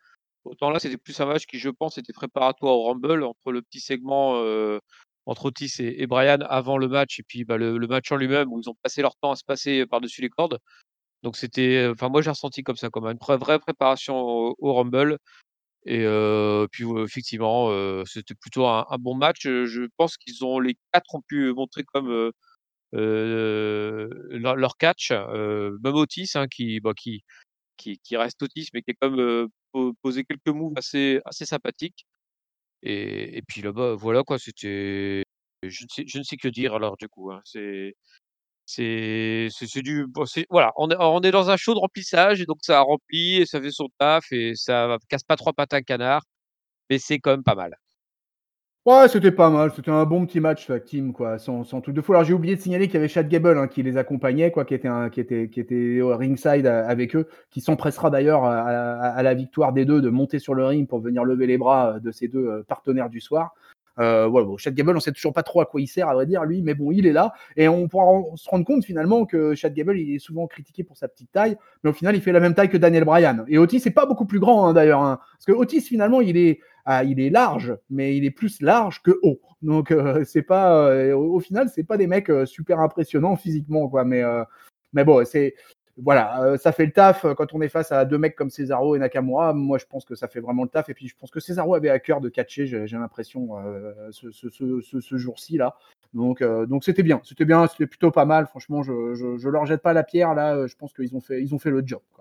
autant là, c'était plus un match qui, je pense, était préparatoire au Rumble entre le petit segment, heu, entre Otis et et Bryan avant le match et puis, bah, le le match en lui-même où ils ont passé leur temps à se passer par-dessus les cordes. Donc c'était, enfin moi j'ai ressenti comme ça, comme une pré vraie préparation au au Rumble et heu, puis, heu, effectivement, heu, c'était plutôt un un bon match. Heu, je pense qu'ils ont les quatre ont pu montrer comme, heu heu, leur leur catch, heu, même Otis, hein, qui, bah, qui qui qui reste Otis, mais qui a quand même, heu, po posé quelques moves assez assez sympathiques et et puis là-bas, voilà quoi, c'était je ne sais je ne sais que dire alors du coup, hein. C'est c'est c'est c'est du bon, c'est voilà, on est on est dans un show de remplissage et donc ça remplit et ça fait son taf et ça casse pas trois pattes à un canard, mais c'est quand même pas mal. Ouais, c'était pas mal, c'était un bon petit match tag team quoi, sans sans truc de fou. Alors j'ai oublié de signaler qu'il y avait Chad Gable, hein, qui les accompagnait quoi, qui était un qui était qui était au ringside a avec eux, qui s'empressera d'ailleurs à à à la victoire des deux de monter sur le ring pour venir lever les bras, heu, de ces deux, heu, partenaires du soir. Heu, ouais, bon, Chad Gable, on sait toujours pas trop à quoi il sert à vrai dire lui, mais bon, il est là et on pourra en se rendre compte finalement que Chad Gable, il est souvent critiqué pour sa petite taille, mais au final, il fait la même taille que Daniel Bryan et Otis est pas beaucoup plus grand, hein, d'ailleurs, hein. Parce que Otis finalement, il est ah, il est large, mais il est plus large que haut. Donc euh, c'est pas, euh, au, au final, c'est pas des mecs euh, super impressionnants physiquement, quoi. Mais euh, mais bon, c'est voilà, euh, ça fait le taf euh, quand on est face à deux mecs comme Cesaro et Nakamura. Moi, je pense que ça fait vraiment le taf. Et puis, je pense que Cesaro avait à cœur de catcher. J'ai, j'ai l'impression euh, ce, ce, ce, ce, ce jour-ci là. Donc euh, donc c'était bien, c'était bien, c'était plutôt pas mal. Franchement, je, je je leur jette pas la pierre là. Je pense qu'ils ont fait ils ont fait le job, quoi.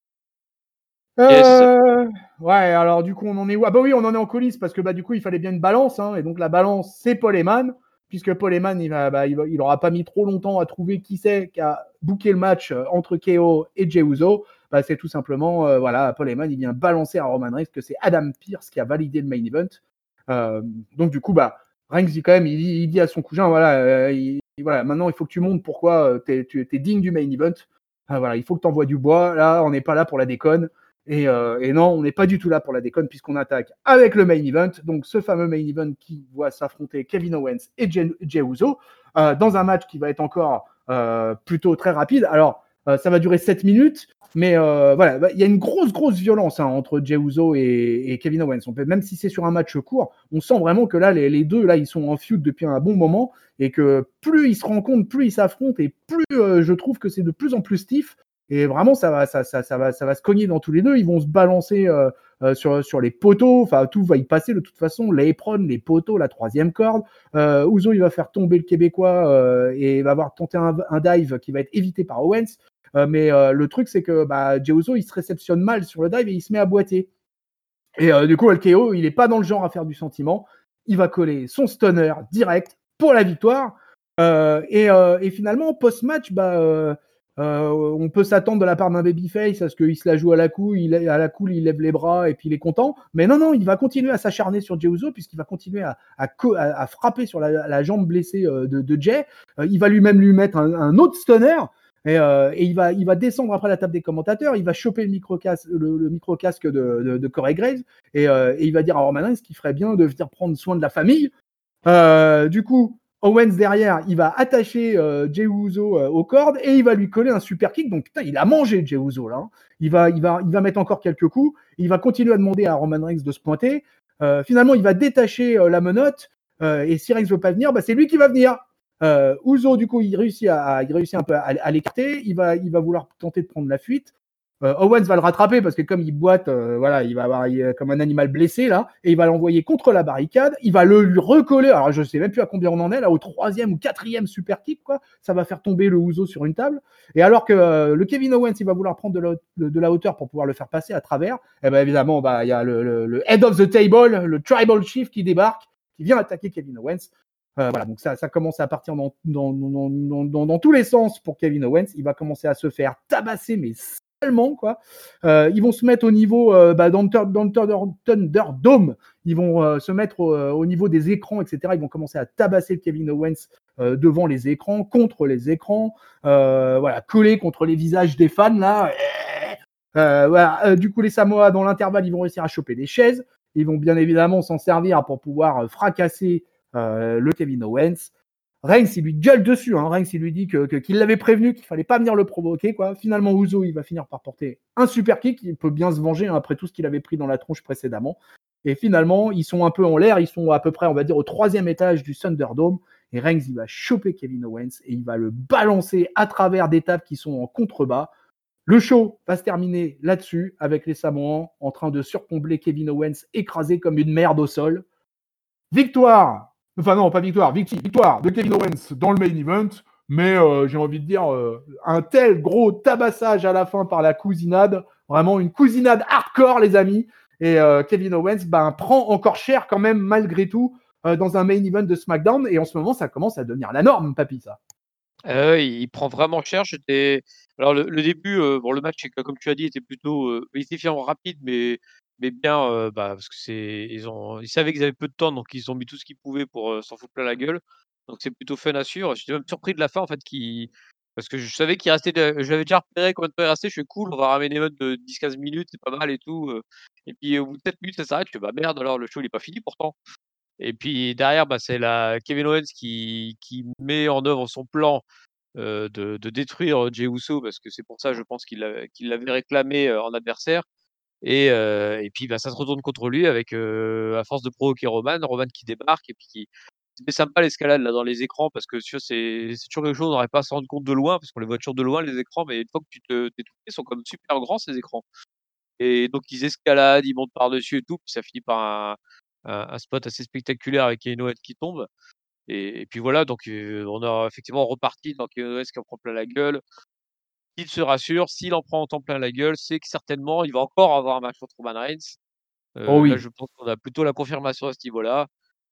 Yes. Heu, ouais, alors du coup, on en est où? Ah bah oui, on en est en coulisses parce que, bah, du coup, il fallait bien une balance, hein et donc la balance, c'est Paul Heyman, puisque Paul Heyman, il va, bah, il va il aura pas mis trop longtemps à trouver qui c'est qui a booké le match, heu, entre K O et Jey Uso. Bah, c'est tout simplement, heu, voilà, Paul Heyman, il vient balancer à Roman Reigns que c'est Adam Pearce qui a validé le main event. Hem, donc du coup, bah, Reigns dit quand même, il dit il dit à son cousin, voilà, heu, il voilà: «Maintenant, il faut que tu montres pourquoi, heu, tu es tu es digne du main event. Ah voilà, il faut que tu envoies du bois. Là, on n'est pas là pour la déconne». Et, euh, et non, on n'est pas du tout là pour la déconne puisqu'on attaque avec le main event, donc ce fameux main event qui voit s'affronter Kevin Owens et Jey Uso euh, dans un match qui va être encore euh, plutôt très rapide. Alors, euh, ça va durer sept minutes, mais euh, voilà, il y a une grosse, grosse violence hein, entre Jey Uso et, et Kevin Owens. On peut, même si c'est sur un match court, on sent vraiment que là, les, les deux, là, ils sont en feud depuis un bon moment et que plus ils se rencontrent, plus ils s'affrontent et plus euh, je trouve que c'est de plus en plus stiff. Et vraiment, ça va, ça, ça, ça, va, ça va se cogner dans tous les deux. Ils vont se balancer euh, euh, sur, sur les poteaux. Enfin, tout va y passer de toute façon. L'apron, les poteaux, la troisième corde. Euh, Uzo, il va faire tomber le Québécois euh, et il va avoir tenté un, un dive qui va être évité par Owens. Euh, mais euh, le truc, c'est que bah, Jey Uso, il se réceptionne mal sur le dive et il se met à boiter. Et euh, du coup, L K O, il n'est pas dans le genre à faire du sentiment. Il va coller son stunner direct pour la victoire. Euh, et, euh, et, finalement, post-match, bah, euh, euh, on peut s'attendre de la part d'un babyface à ce qu'il se la joue à la couille, il, à la cool, il lève les bras et puis il est content. Mais non, non, il va continuer à s'acharner sur Jey Uso puisqu'il va continuer à, à, à, frapper sur la, la jambe blessée de, de Jey. Euh, il va lui-même lui mettre un, un autre stunner. Et, euh, et il, va, il va descendre après la table des commentateurs, il va choper le micro-casque, le, le micro-casque de, de, de Corey Graves et, euh, et il va dire à Roman Reigns qu'il ferait bien de venir prendre soin de la famille. Euh, du coup, Owens derrière, il va attacher euh, Jey Uso euh, aux cordes et il va lui coller un super kick. Donc putain, il a mangé Jey Uso là. Hein. Il va, il va, il va mettre encore quelques coups. Il va continuer à demander à Roman Reigns de se pointer. Euh, finalement, il va détacher euh, la menotte euh, et si Reigns veut pas venir, bah, c'est lui qui va venir. Euh, Uso, du coup, il réussit, à, il réussit un peu à, à l'écarter. Il va, il va vouloir tenter de prendre la fuite. Euh, Owens va le rattraper parce que comme il boite, euh, voilà, il va avoir il, comme un animal blessé là, et il va l'envoyer contre la barricade. Il va le lui recoller. Alors je sais même plus à combien on en est là, au troisième ou quatrième super kick quoi. Ça va faire tomber le Uso sur une table. Et alors que euh, le Kevin Owens il va vouloir prendre de la, de, de la hauteur pour pouvoir le faire passer à travers, et ben évidemment bah il y a le, le, le head of the table, le tribal chief qui débarque, qui vient attaquer Kevin Owens. Euh, voilà, donc ça, ça commence à partir dans, dans, dans, dans, dans, dans tous les sens pour Kevin Owens. Il va commencer à se faire tabasser, mais salement, quoi. Euh, ils vont se mettre au niveau, euh, bah, dans, le, dans le Thunderdome, ils vont euh, se mettre au, au niveau des écrans, et cetera. Ils vont commencer à tabasser le Kevin Owens euh, devant les écrans, contre les écrans, euh, voilà, coller contre les visages des fans, là. Euh, voilà. Euh, du coup, les Samoa, dans l'intervalle, ils vont réussir à choper des chaises. Ils vont bien évidemment s'en servir pour pouvoir fracasser euh, le Kevin Owens. Reigns, il lui gueule dessus. Hein. Reigns, il lui dit que, que, qu'il l'avait prévenu, qu'il fallait pas venir le provoquer. Quoi. Finalement, Uso, il va finir par porter un super kick. Il peut bien se venger hein, après tout ce qu'il avait pris dans la tronche précédemment. Et finalement, ils sont un peu en l'air. Ils sont à peu près, on va dire, au troisième étage du Thunderdome. Et Reigns, il va choper Kevin Owens et il va le balancer à travers des tables qui sont en contrebas. Le show va se terminer là-dessus, avec les Samoans en train de surcombler Kevin Owens écrasé comme une merde au sol. Victoire Enfin non, pas victoire, victoire de Kevin Owens dans le main event, mais euh, j'ai envie de dire euh, un tel gros tabassage à la fin par la cousinade, vraiment une cousinade hardcore les amis, et euh, Kevin Owens ben, prend encore cher quand même malgré tout euh, dans un main event de SmackDown, et en ce moment ça commence à devenir la norme, papy, ça. Euh, il prend vraiment cher. J'étais... Alors le, le début, euh, bon, le match, comme tu as dit, était plutôt euh, il était finalement rapide, mais, mais bien, euh, bah, parce que c'est, ils ont, ils savaient qu'ils avaient peu de temps, donc ils ont mis tout ce qu'ils pouvaient pour euh, s'en foutre plein la gueule. Donc c'est plutôt fun à suivre. J'étais même surpris de la fin en fait, qui, parce que je savais qu'il restait, de... j'avais déjà repéré combien de temps il restait. Je suis cool, on va ramener des modes de dix quinze minutes, c'est pas mal et tout. euh. Et puis au bout de sept minutes, ça s'arrête. Je fais bah merde, alors le show il est pas fini pourtant. Et puis derrière, bah, c'est la Kevin Owens qui, qui met en œuvre son plan euh, de, de détruire Jey Uso parce que c'est pour ça, je pense qu'il l'a- qu'il l'avait réclamé euh, en adversaire. Et, euh, et puis bah, ça se retourne contre lui avec euh, à force de provoquer Roman, Roman qui débarque et puis qui c'est sympa l'escalade là dans les écrans parce que tu vois, c'est c'est toujours quelque chose on n'aurait pas à se rendre compte de loin parce qu'on les voit toujours de loin les écrans, mais une fois que tu te t'es touché, ils sont comme super grands ces écrans. Et donc ils escaladent, ils montent par-dessus et tout, puis ça finit par un, un, un spot assez spectaculaire avec Kevin Owens qui tombe. Et, et puis voilà, donc euh, on a effectivement reparti dans Kevin Owens qui en prend plein la gueule. Il se rassure, s'il en prend autant plein la gueule, c'est que certainement il va encore avoir un match contre Roman Reigns. Oh Euh, là, oui. je pense qu'on a plutôt la confirmation à ce niveau-là.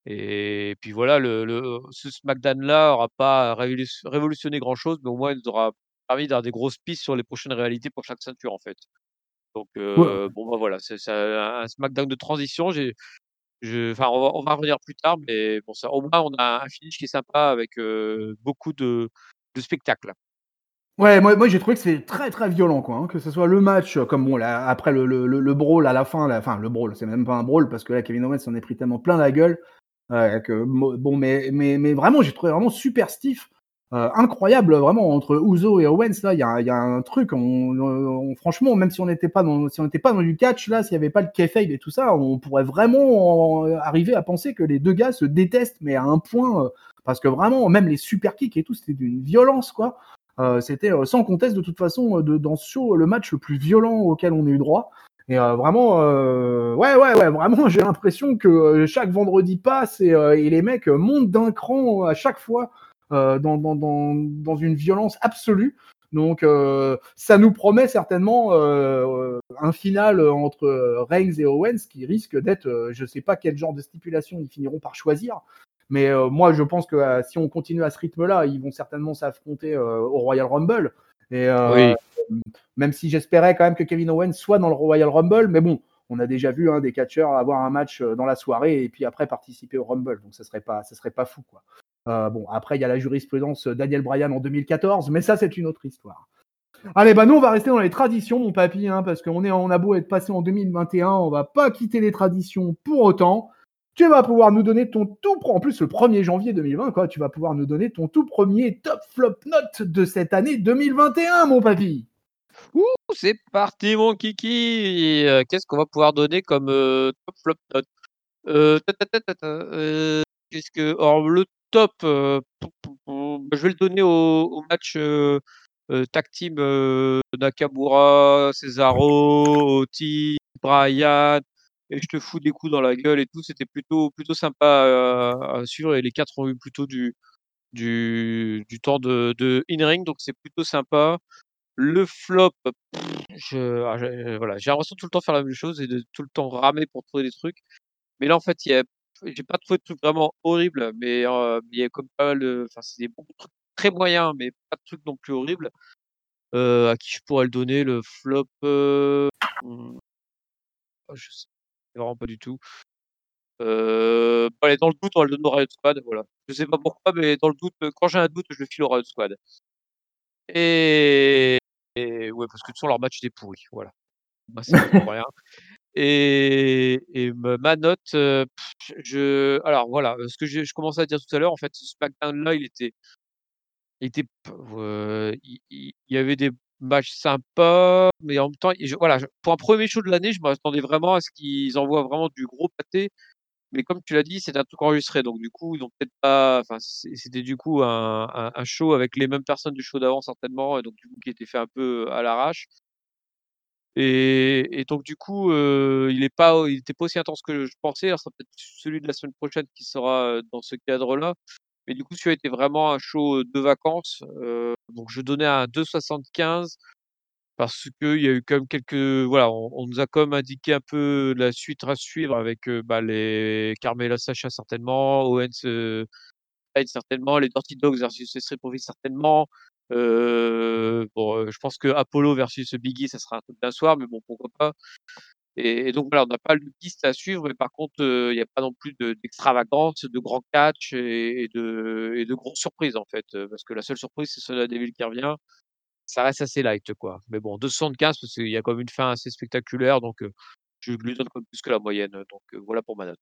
Et puis voilà, le, le, ce SmackDown-là aura pas révolu- révolutionné grand-chose, mais au moins il nous aura permis d'avoir des grosses pistes sur les prochaines réalités pour chaque ceinture en fait. Donc Ouais. euh, bon bah voilà, c'est c'est un un SmackDown de transition. J'ai, je, enfin on va, on va revenir plus tard, mais bon ça, au moins on a un finish qui est sympa avec euh, beaucoup de, de spectacles. Ouais, moi, moi j'ai trouvé que c'est très très violent, quoi. Hein, que ce soit le match, euh, comme bon, là, après le, le, le, le brawl à la fin, là, enfin le brawl, c'est même pas un brawl parce que là, Kevin Owens s'en est pris tellement plein la gueule. Euh, que, mo- bon, mais, mais, mais vraiment, j'ai trouvé vraiment super stiff. Euh, incroyable, vraiment, entre Uzo et Owens, là, il y a, y a un truc. On, on- franchement, même si on n'était pas dans, si on n'était pas dans du catch, là, s'il n'y avait pas le kayfabe et tout ça, on pourrait vraiment en- arriver à penser que les deux gars se détestent, mais à un point, euh, parce que vraiment, même les super kicks et tout, c'était d'une violence, quoi. Euh, c'était euh, sans conteste, de toute façon, euh, de, dans ce show, le match le plus violent auquel on a eu droit. Et euh, vraiment, euh, ouais, ouais, ouais, vraiment, j'ai l'impression que euh, chaque vendredi passe et, euh, et les mecs euh, montent d'un cran à chaque fois euh, dans, dans, dans, dans une violence absolue. Donc, euh, ça nous promet certainement euh, un final entre Reigns et Owens qui risque d'être, euh, je sais pas quel genre de stipulation ils finiront par choisir. Mais euh, moi, je pense que euh, si on continue à ce rythme-là, ils vont certainement s'affronter euh, au Royal Rumble. Et euh, Oui, même si j'espérais quand même que Kevin Owens soit dans le Royal Rumble, mais bon, on a déjà vu hein, des catcheurs avoir un match dans la soirée et puis après participer au Rumble, donc ça serait pas, ça serait pas fou quoi. Euh, bon, après il y a la jurisprudence Daniel Bryan en deux mille quatorze, mais ça c'est une autre histoire. Allez, bah nous on va rester dans les traditions, mon papy, hein, parce qu'on est, on a beau être passé en deux mille vingt et un, on va pas quitter les traditions pour autant. Tu vas pouvoir nous donner ton tout pro, en plus le premier janvier deux mille vingt, quoi, tu vas pouvoir nous donner ton tout premier top flop note de cette année deux mille vingt et un, mon papy. ouh, c'est parti mon kiki. Et, euh, qu'est-ce qu'on va pouvoir donner comme euh, top flop note? Euh, ta, ta, ta, ta, ta, euh, qu'est-ce que, alors le top, euh, pou- pou- pou- bah, je vais le donner au, au match euh, euh, tag team euh, Nakamura, Cesaro, Otis, Bryan, et je te fous des coups dans la gueule et tout. C'était plutôt plutôt sympa à, à suivre et les quatre ont eu plutôt du du, du temps de, de in-ring, donc c'est plutôt sympa. Le flop, je, ah, je- voilà, j'ai l'impression de tout le temps faire la même chose et de tout le temps ramer pour trouver des trucs. Mais là, en fait, il y a j'ai pas trouvé de trucs vraiment horribles, mais heu, il y a comme pas mal de enfin, c'est des bons trucs très moyens, mais pas de trucs non plus horribles. Heu, à qui je pourrais le donner le flop, heu, mmh, ah, je sais vraiment pas du tout. Heu, allez, dans le doute, on va le donner au Riot Squad, voilà. Je sais pas pourquoi, mais dans le doute, heu, quand j'ai un doute, je le file au Riot Squad. Et et ouais, parce que de toute façon, leur match était pourri, voilà. Moi, c'est pas pour rien. Et et me ma note, heu, je alors voilà, ce que j'ai je commençais à dire tout à l'heure, en fait, ce SmackDown-là, il était il était p heu, il il il y avait des matchs sympas, mais en même temps, et je voilà, je pour un premier show de l'année, je m'attendais vraiment à ce qu'ils envoient vraiment du gros pâté, mais comme tu l'as dit, c'est un truc enregistré, donc du coup, ils ont peut-être pas enfin, c'est c'était du coup un un un show avec les mêmes personnes du show d'avant certainement, et donc du coup qui était fait un peu à l'arrache. Et et donc du coup, heu, il est pas il était pas aussi intense que je pensais. Alors, ce sera peut-être celui de la semaine prochaine qui sera, heu, dans ce cadre-là. Mais du coup, celui-là était vraiment un show, heu, de vacances, heu, donc je donnais un deux soixante-quinze parce qu'il y a eu quand même quelques voilà, on on nous a quand même indiqué un peu la suite à suivre avec, heu, bah, les Carmella Sasha certainement, Owens, heu, Edge certainement, les Dirty Dogs versus les Street Profits certainement. Heu, bon, heu, je pense que Apollo versus Biggie, ça sera un truc d'un soir, mais bon, pourquoi pas. Et et donc voilà, on n'a pas de piste à suivre, mais par contre, heu, il y a pas non plus de d'extravagance, de grands catchs et et de et de grosses surprises, en fait, heu, parce que la seule surprise, c'est Sonya Deville qui revient. Ça reste assez light, quoi. Mais bon, deux soixante-quinze parce qu'il y a quand même une fin assez spectaculaire, donc heu, je lui donne quand même plus que la moyenne, donc heu, voilà pour ma note.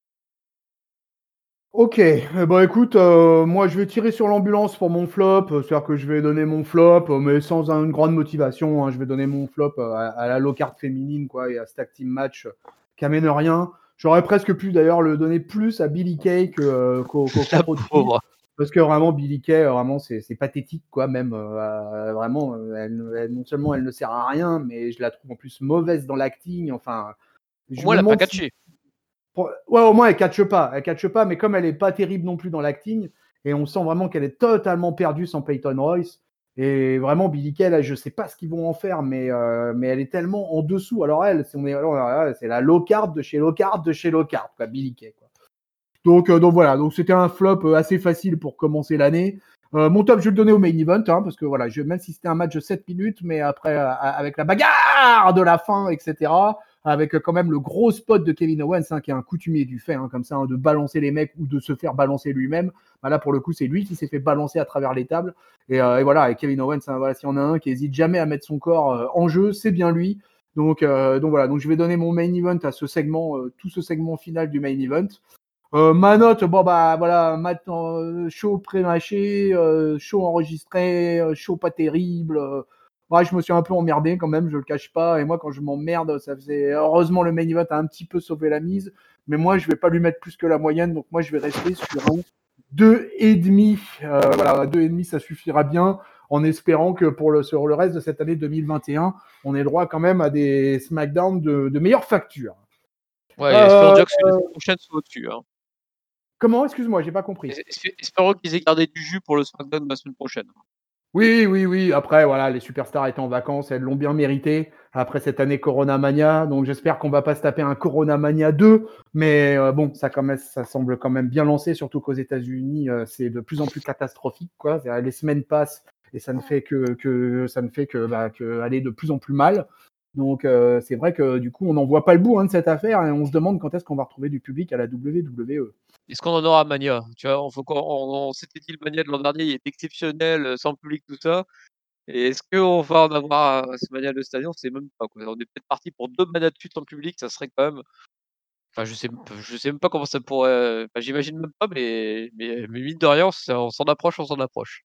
OK, eh bah, écoute, heu, moi je vais tirer sur l'ambulance pour mon flop, heu, c'est-à-dire que je vais donner mon flop, heu, mais sans un une grande motivation, hein. Je vais donner mon flop, heu, à à la low card féminine quoi et à ce tag team match, heu, qui amène rien. J'aurais presque pu d'ailleurs le donner plus à Billie Kay que, heu, qu'aux qu'aux La quatre autres filles. pauvre. Parce que vraiment Billie Kay, heu, vraiment c'est c'est pathétique quoi même, heu, heu, vraiment, heu, elle ne elle non seulement elle ne sert à rien, mais je la trouve en plus mauvaise dans l'acting, enfin, Au je moins, me elle a pas demande si catché. pour ouais, au moins elle catche pas, elle catche pas, mais comme elle est pas terrible non plus dans l'acting et on sent vraiment qu'elle est totalement perdue sans Peyton Royce et vraiment Billie Kay là, je sais pas ce qu'ils vont en faire, mais heu, mais elle est tellement en dessous. Alors elle, c'est on est alors là, c'est la low card de chez low card de chez low card quoi, Billie Kay quoi. Donc heu, donc voilà, donc c'était un flop, heu, assez facile pour commencer l'année. Heu, mon top, je vais le donner au main event, hein, parce que voilà, je même si c'était un match de sept minutes, mais après, heu, avec la bagarre de la fin et cetera, avec, heu, quand même le gros spot de Kevin Owens, hein, qui est un coutumier du fait, hein, comme ça, hein, de balancer les mecs ou de se faire balancer lui-même. Bah, là, pour le coup, c'est lui qui s'est fait balancer à travers les tables et heu et voilà et Kevin Owens, hein, voilà, s'il y en a un qui hésite jamais à mettre son corps, heu, en jeu, c'est bien lui. Donc heu, donc voilà, donc je vais donner mon main event à ce segment, heu, tout ce segment final du main event. Euh, ma note, bon bah voilà, maintenant euh, chaud pré-mâché, euh, chaud enregistré, euh, chaud pas terrible. Euh, ouais, je me suis un peu emmerdé quand même, je le cache pas. Et moi, quand je m'emmerde, ça faisait. Heureusement, le main event a un petit peu sauvé la mise, mais moi, je vais pas lui mettre plus que la moyenne, donc moi, je vais rester sur un deux et demi. Euh, voilà, deux et demi, ça suffira bien, en espérant que pour le sur le reste de cette année deux mille vingt et un, on ait droit quand même à des SmackDown de, de meilleure facture. Ouais, et espérons Euh, déjà que celui de la semaine prochaine soit au-dessus, hein. comment? Excuse-moi, j'ai pas compris. Es espé espérons qu'ils aient gardé du jus pour le SmackDown de la semaine prochaine. Oui, oui, oui. Après, voilà, les superstars étaient en vacances, elles l'ont bien mérité après cette année Corona Mania. Donc, j'espère qu'on va pas se taper un Corona Mania deux. Mais euh, bon, ça, quand même, ça semble quand même bien lancé, surtout qu'aux États-Unis, euh, c'est de plus en plus catastrophique, quoi. Les semaines passent et ça ne fait que, que ça ne fait que, bah, que aller de plus en plus mal. Donc, euh, c'est vrai que du coup, on n'en voit pas le bout hein, de cette affaire et on se demande quand est-ce qu'on va retrouver du public à la W W E. Est-ce qu'on en aura à Mania? Tu vois, on faut qu'on on on s'était dit le Mania de l'an dernier, il est exceptionnel, heu, sans public, tout ça. Et est-ce qu'on va en avoir à ce Mania de cette année? On sait même pas, quoi. On est peut-être parti pour deux Manias de suite sans public, ça serait quand même enfin, je sais m je sais même pas comment ça pourrait, enfin, j'imagine même pas, mais mais mais mine de rien, ça on s'en approche, on s'en approche.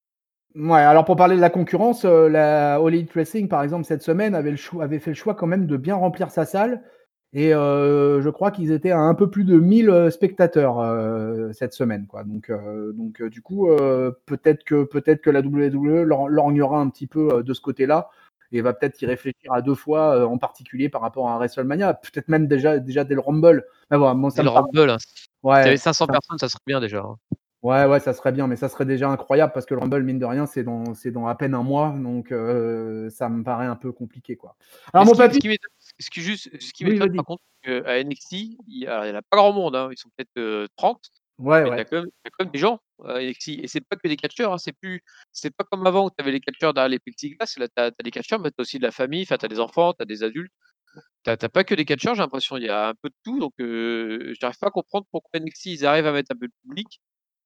Ouais, alors pour parler de la concurrence, heu, la All Elite Wrestling, par exemple, cette semaine, avait le choix avait fait le choix quand même de bien remplir sa salle et heu, je crois qu'ils étaient à un peu plus de mille heu, spectateurs, heu, cette semaine, quoi. Donc heu donc heu, du coup, heu, peut-être que peut-être que la W W E lor lorgnera un petit peu, heu, de ce côté-là et va peut-être y réfléchir à deux fois, heu, en particulier par rapport à un WrestleMania. Peut-être même déjà déjà dès le Rumble. Mais bon, moi Dès ça le me paraît Rumble, hein, s'il y avait ouais, cinq cents ça personnes, ça serait bien déjà, hein. ouais, ouais, ça serait bien, mais ça serait déjà incroyable parce que le Rumble, mine de rien, c'est dans, c'est dans à peine un mois, donc heu, ça me paraît un peu compliqué, quoi. Alors Mais ce mon qui ce papy qui m'étonne ce qui juste ce qui oui, m'étonne vas-y. par contre, c'est qu'à N X T, il y a il y en a pas grand monde, hein, ils sont peut-être, heu, trente, Ouais, mais tu ouais. as quand même tu as quand même des gens à N X T et c'est pas que des catcheurs, hein, c'est plus c'est pas comme avant où tu avais les catcheurs derrière les plexiglas, là tu as tu as des catcheurs, mais tu as aussi de la famille, enfin tu as des enfants, tu as des adultes. Tu as tu as pas que des catcheurs, j'ai l'impression, il y a un peu de tout, donc heu, j'arrive pas à comprendre pourquoi N X T, ils arrivent à mettre un peu de public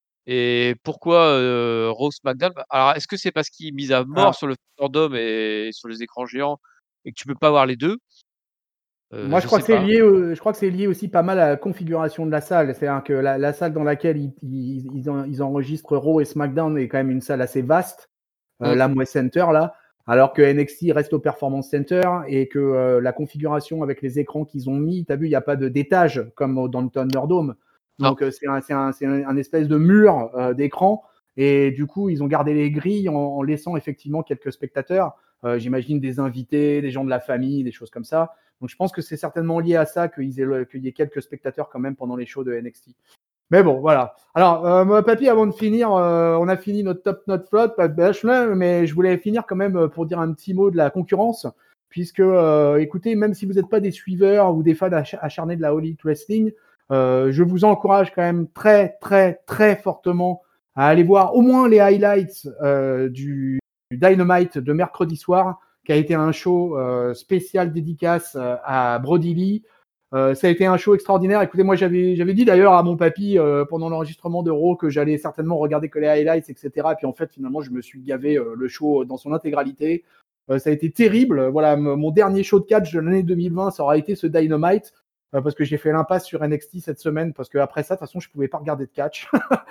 et pourquoi, heu, Raw, SmackDown. Bah, alors est-ce que c'est parce qu'ils misent à mort Alors sur le Thunderdome et sur les écrans géants et que tu peux pas avoir les deux? Heu, Moi, je je crois sais que c'est pas. lié, heu, je crois que c'est lié aussi pas mal à la configuration de la salle. C'est-à-dire que la la salle dans laquelle ils ils ils en ils enregistrent Raw et SmackDown est quand même une salle assez vaste, heu, Mmh. l'Amway Center là, alors que N X T reste au Performance Center et que, heu, la configuration avec les écrans qu'ils ont mis, tu as vu, il y a pas de d'étage comme au dans le Thunderdome. Non. Donc, heu, c'est un c'est un c'est un un espèce de mur, heu, d'écran et du coup, ils ont gardé les grilles en en laissant effectivement quelques spectateurs. Heu, j'imagine des invités, des gens de la famille, des choses comme ça. Donc je pense que c'est certainement lié à ça qu'ils aient le qu'il y ait quelques spectateurs quand même pendant les shows de N X T. Mais bon, voilà. Alors, euh, moi, papy, avant de finir, euh, on a fini notre top, notre flot, pas de bachelor, mais je voulais finir quand même euh, pour dire un petit mot de la concurrence, puisque, euh, écoutez, même si vous n'êtes pas des suiveurs ou des fans ach- acharnés de la All Elite Wrestling, euh, je vous encourage quand même très, très, très fortement à aller voir au moins les highlights euh, du, du Dynamite de mercredi soir, qui a été un show euh, spécial dédicace euh, à Brody Lee. Euh, ça a été un show extraordinaire. Écoutez, moi j'avais j'avais dit d'ailleurs à mon papy euh, pendant l'enregistrement de Raw que j'allais certainement regarder que les highlights, et cetera. Et puis en fait, finalement, je me suis gavé euh, le show dans son intégralité. Euh, ça a été terrible. Voilà, m- mon dernier show de catch de l'année deux mille vingt, ça aura été ce Dynamite euh, parce que j'ai fait l'impasse sur N X T cette semaine parce que après ça, de toute façon, je pouvais pas regarder de catch.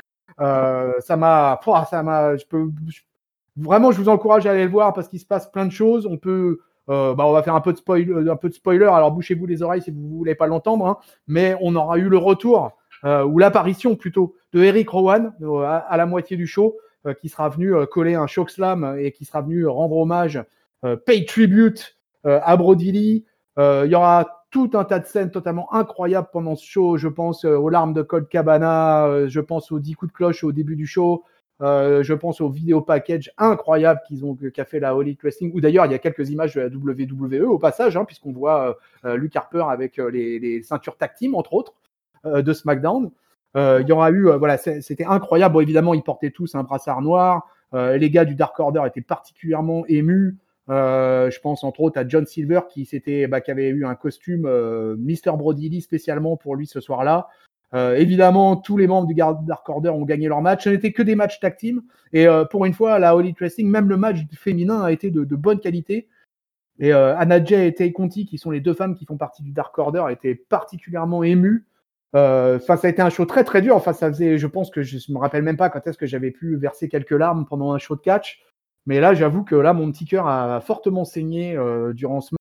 Euh, ça m'a, pouah, ça m'a, je peux, je- vraiment, je vous encourage à aller le voir parce qu'il se passe plein de choses. On peut, euh, bah, on va faire un peu de spoil, un peu de spoiler. Alors bouchez-vous les oreilles si vous voulez pas l'entendre, hein. Mais on aura eu le retour euh, ou l'apparition plutôt de Eric Rowan euh, à, à la moitié du show, euh, qui sera venu euh, coller un chokeslam et qui sera venu rendre hommage, euh, pay tribute euh, à Brody Lee. Euh, Il y aura tout un tas de scènes totalement incroyables pendant ce show. Je pense euh, aux larmes de Colt Cabana, euh, je pense aux dix coups de cloche au début du show, euh, je pense aux vidéos package incroyables qu'ils ont qu'a fait la All Elite Wrestling. Ou d'ailleurs, il y a quelques images de la W W E au passage, hein, puisqu'on voit euh, Luke Harper avec euh, les, les ceintures tag team entre autres euh, de SmackDown. Euh, il y aura eu, euh, voilà, c'était incroyable. Bon, évidemment, ils portaient tous un brassard noir. Euh, les gars du Dark Order étaient particulièrement émus. Euh, je pense entre autres à John Silver qui, bah, qui avait eu un costume euh, Mister Brody Lee spécialement pour lui ce soir-là. Euh, évidemment, tous les membres du Dark Order ont gagné leur match. Ce n'était que des matchs tag team. Et euh, pour une fois, à la All Elite Wrestling, même le match féminin a été de, de bonne qualité. Et euh, Anna Jay et Tay Conti, qui sont les deux femmes qui font partie du Dark Order, étaient particulièrement émues. Euh, Enfin, ça a été un show très très dur. Enfin, ça faisait, je pense que je me rappelle même pas quand est-ce que j'avais pu verser quelques larmes pendant un show de catch. Mais là, j'avoue que là, mon petit cœur a fortement saigné euh, durant ce match.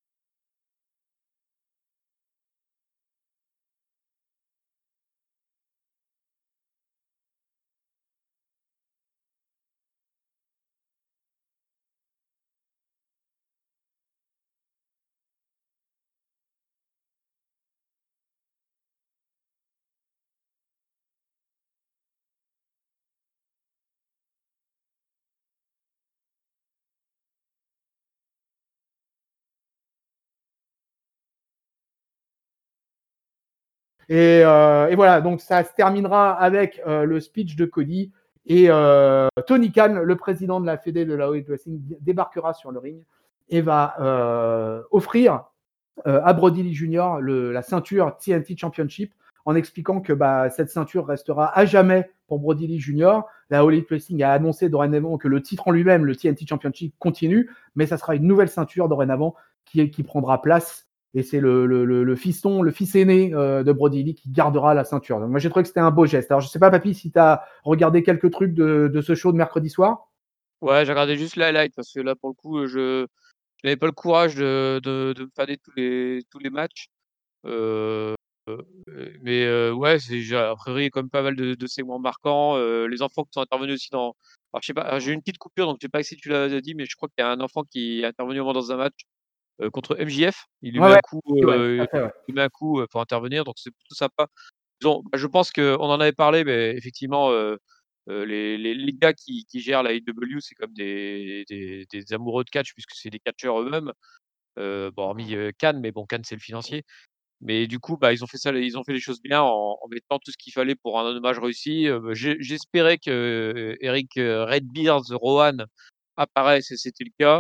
Et, euh, et voilà, donc ça se terminera avec euh, le speech de Cody. Et euh, Tony Khan, le président de la Fédé de la All Elite Wrestling, débarquera sur le ring et va euh, offrir euh, à Brody Lee junior le, la ceinture T N T Championship en expliquant que bah, cette ceinture restera à jamais pour Brody Lee junior La All Elite Wrestling a annoncé dorénavant que le titre en lui-même, le T N T Championship, continue, mais ça sera une nouvelle ceinture dorénavant qui, qui prendra place. Et c'est le, le, le, le fiston, le fils aîné euh, de Brody Lee qui gardera la ceinture. Donc moi, j'ai trouvé que c'était un beau geste. Alors, je sais pas, papy, si tu as regardé quelques trucs de, de ce show de mercredi soir. Ouais, j'ai regardé juste les highlights parce que là, pour le coup, heu, je je n'avais pas le courage de de de me fader tous les tous les matchs. Heu, heu, mais heu, ouais, c'est j'ai a priori comme pas mal de de segments marquants, heu, les enfants qui sont intervenus aussi dans alors je sais pas, alors j'ai eu une petite coupure donc je sais pas si tu l'as dit, mais je crois qu'il y a un enfant qui est intervenu au moins dans un match, heu, contre M J F. Il lui Ouais, met ouais, un coup, ouais, tout heu, à fait, ouais. il lui met un coup, heu, pour intervenir donc c'est plutôt sympa. Ils ont bah, je pense qu'on en avait parlé, mais effectivement, heu heu, les les les gars qui qui gèrent la A E W, c'est comme des des des amoureux de catch puisque c'est des catcheurs eux-mêmes, heu, bon hormis, heu, Khan, mais bon Khan c'est le financier. Mais du coup, bah, ils ont fait ça ils ont fait les choses bien en en mettant tout ce qu'il fallait pour un hommage réussi, heu, j'e j'espérais que, heu, Eric, heu, Redbeard Rowan apparaisse et c'était le cas.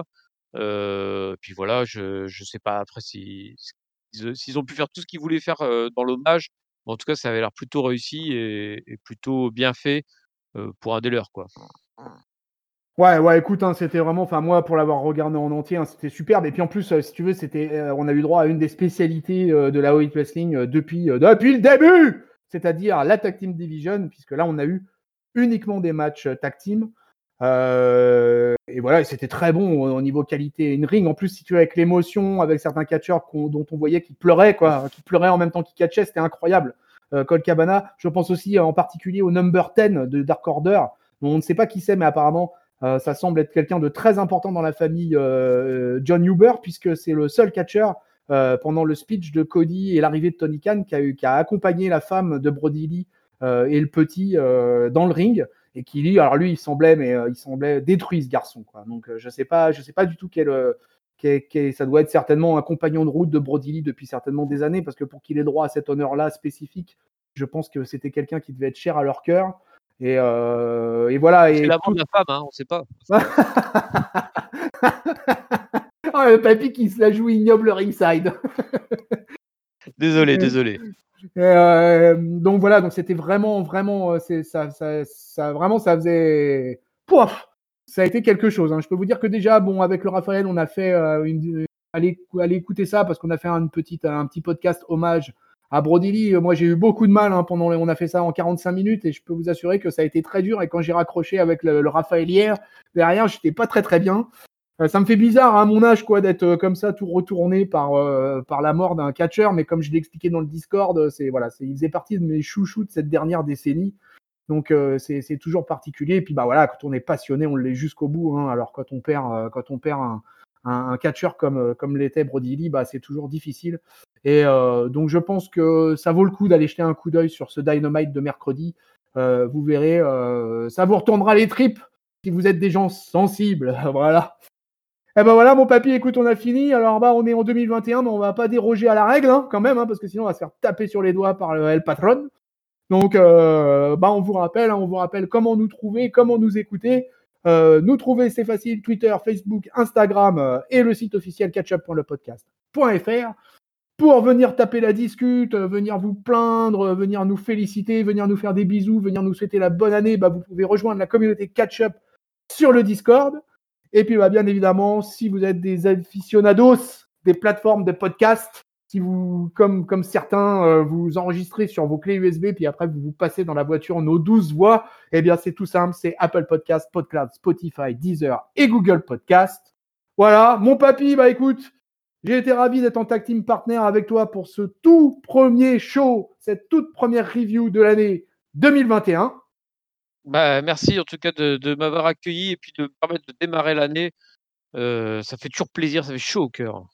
Heu, puis voilà, je je sais pas après si s'ils s'ils ont pu faire tout ce qu'ils voulaient faire, heu, dans l'hommage, mais en tout cas, ça avait l'air plutôt réussi et et plutôt bien fait, heu, pour un des leurs, quoi. Ouais, ouais, écoute, hein, c'était vraiment, enfin moi pour l'avoir regardé en entier, hein, c'était superbe. Et puis en plus, euh, si tu veux, c'était, euh, on a eu droit à une des spécialités euh, de la All Elite Wrestling euh, depuis, euh, depuis le début, c'est-à-dire la Tag Team Division, puisque là on a eu uniquement des matchs euh, tag team. Euh, et voilà, et c'était très bon au, au niveau qualité in ring. En plus, si tu veux, avec l'émotion, avec certains catcheurs qu'on- dont on voyait qu'ils pleuraient, quoi, qu'ils pleuraient en même temps qu'ils catchaient, c'était incroyable. Euh, Colt Cabana, je pense aussi euh, en particulier au number dix de Dark Order. Dont on ne sait pas qui c'est, mais apparemment euh, ça semble être quelqu'un de très important dans la famille euh, John Huber, puisque c'est le seul catcheur euh, pendant le speech de Cody et l'arrivée de Tony Khan qui a, qui a accompagné la femme de Brody Lee euh, et le petit euh, dans le ring, et qui lui, alors lui, il semblait, mais euh, il semblait détruit ce garçon, quoi. Donc euh, je sais pas, je sais pas du tout quel, euh, quel, quel, ça doit être certainement un compagnon de route de Brody Lee depuis certainement des années, parce que pour qu'il ait droit à cet honneur-là spécifique, je pense que c'était quelqu'un qui devait être cher à leur cœur. Et, euh, et voilà. C'est Et l'amant tout. de la femme, hein, on sait pas. Ah, le papy qui se la joue ignoble ringside. Désolé, désolé. Euh, donc voilà, donc c'était vraiment, vraiment, euh, c'est, ça, ça, ça, vraiment, ça faisait, pouf, ça a été quelque chose. Hein. Je peux vous dire que déjà, bon, avec le Raphaël, on a fait, euh, une, allez, allez écouter ça parce qu'on a fait une petite, un petit podcast hommage à Brody Lee. Moi, j'ai eu beaucoup de mal hein, pendant, les, on a fait ça en quarante-cinq minutes et je peux vous assurer que ça a été très dur. Et quand j'ai raccroché avec le, le Raphaël hier, derrière, j'étais pas très très bien. Euh, ça me fait bizarre à mon âge quoi d'être euh, comme ça tout retourné par euh, par la mort d'un catcheur, mais comme je l'ai expliqué dans le Discord, c'est voilà, c'est, il faisait partie de mes chouchous de cette dernière décennie. Donc euh, c'est, c'est toujours particulier. Et puis bah voilà, quand on est passionné, on l'est jusqu'au bout. Hein. Alors quand on perd euh, quand on perd un, un, un catcheur comme euh, comme l'était Brody Lee, bah c'est toujours difficile. Et euh, donc je pense que ça vaut le coup d'aller jeter un coup d'œil sur ce Dynamite de mercredi. Euh, vous verrez, euh, ça vous retournera les tripes si vous êtes des gens sensibles. Voilà. Eh ben voilà, mon papy, écoute, on a fini. Alors, bah, on est en deux mille vingt et un, mais on va pas déroger à la règle, hein, quand même, hein, parce que sinon, on va se faire taper sur les doigts par le El Patron. Donc, euh, bah, on vous rappelle, hein, on vous rappelle comment nous trouver, comment nous écouter. Euh, nous trouver, c'est facile, Twitter, Facebook, Instagram euh, et le site officiel catchup point le podcast point f r pour venir taper la discute, euh, venir vous plaindre, euh, venir nous féliciter, venir nous faire des bisous, venir nous souhaiter la bonne année. Bah, vous pouvez rejoindre la communauté Catchup sur le Discord. Et puis, bah, bien évidemment, si vous êtes des aficionados des plateformes de podcast, si vous, comme, comme certains, euh, vous enregistrez sur vos clés U S B, puis après vous vous passez dans la voiture nos douze voix, eh bien c'est tout simple, c'est Apple Podcast, Podcloud, Spotify, Deezer et Google Podcast. Voilà, mon papy, bah écoute, j'ai été ravi d'être en tag team partner avec toi pour ce tout premier show, cette toute première review de l'année deux mille vingt et un. Bah, merci en tout cas de, de m'avoir accueilli et puis de me permettre de démarrer l'année. Euh, ça fait toujours plaisir, ça fait chaud au cœur.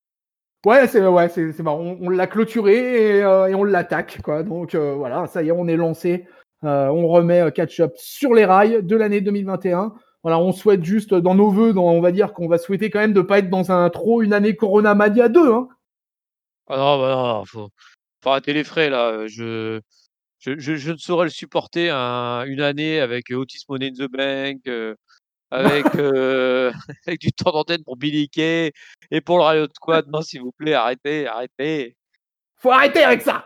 Ouais, c'est ouais, c'est, c'est marrant. On, on l'a clôturé et, euh, et on l'attaque, quoi. Donc euh, voilà, ça y est, on est lancé. Euh, on remet euh, Catch-up sur les rails de l'année deux mille vingt et un. Voilà, on souhaite juste dans nos vœux, dans, on va dire qu'on va souhaiter quand même de pas être dans un trop une année Corona Mania deux. Hein. Ah non, bah non, faut, faut arrêter les frais là. Je, je, je, je ne saurais le supporter un- une année avec Otis Money in the Bank, euh, avec, euh, avec du temps d'antenne pour Billy Kay et pour le Riot Squad. Non, s'il vous plaît, arrêtez, arrêtez. Faut arrêter avec ça.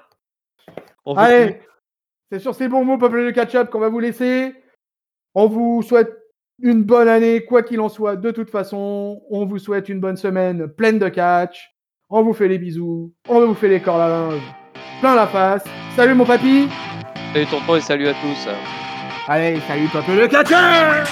On veut plus. Allez, c'est sur ces bons mots, peuple de Catch-up, qu'on va vous laisser. On vous souhaite une bonne année, quoi qu'il en soit. De toute façon, on vous souhaite une bonne semaine pleine de catch. On vous fait les bisous. On vous fait les corps à linge plein la face. Salut mon papy. Salut tonton et salut à tous. Allez, salut peuple le catcheur.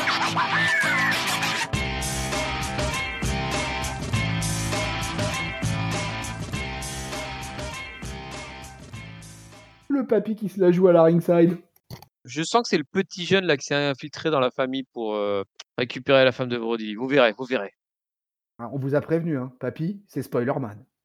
Le papy qui se la joue à la ringside. Je sens que c'est le petit jeune là qui s'est infiltré dans la famille pour euh, récupérer la femme de Brody. Vous verrez, vous verrez. On vous a prévenu, hein. Papy, c'est Spoilerman.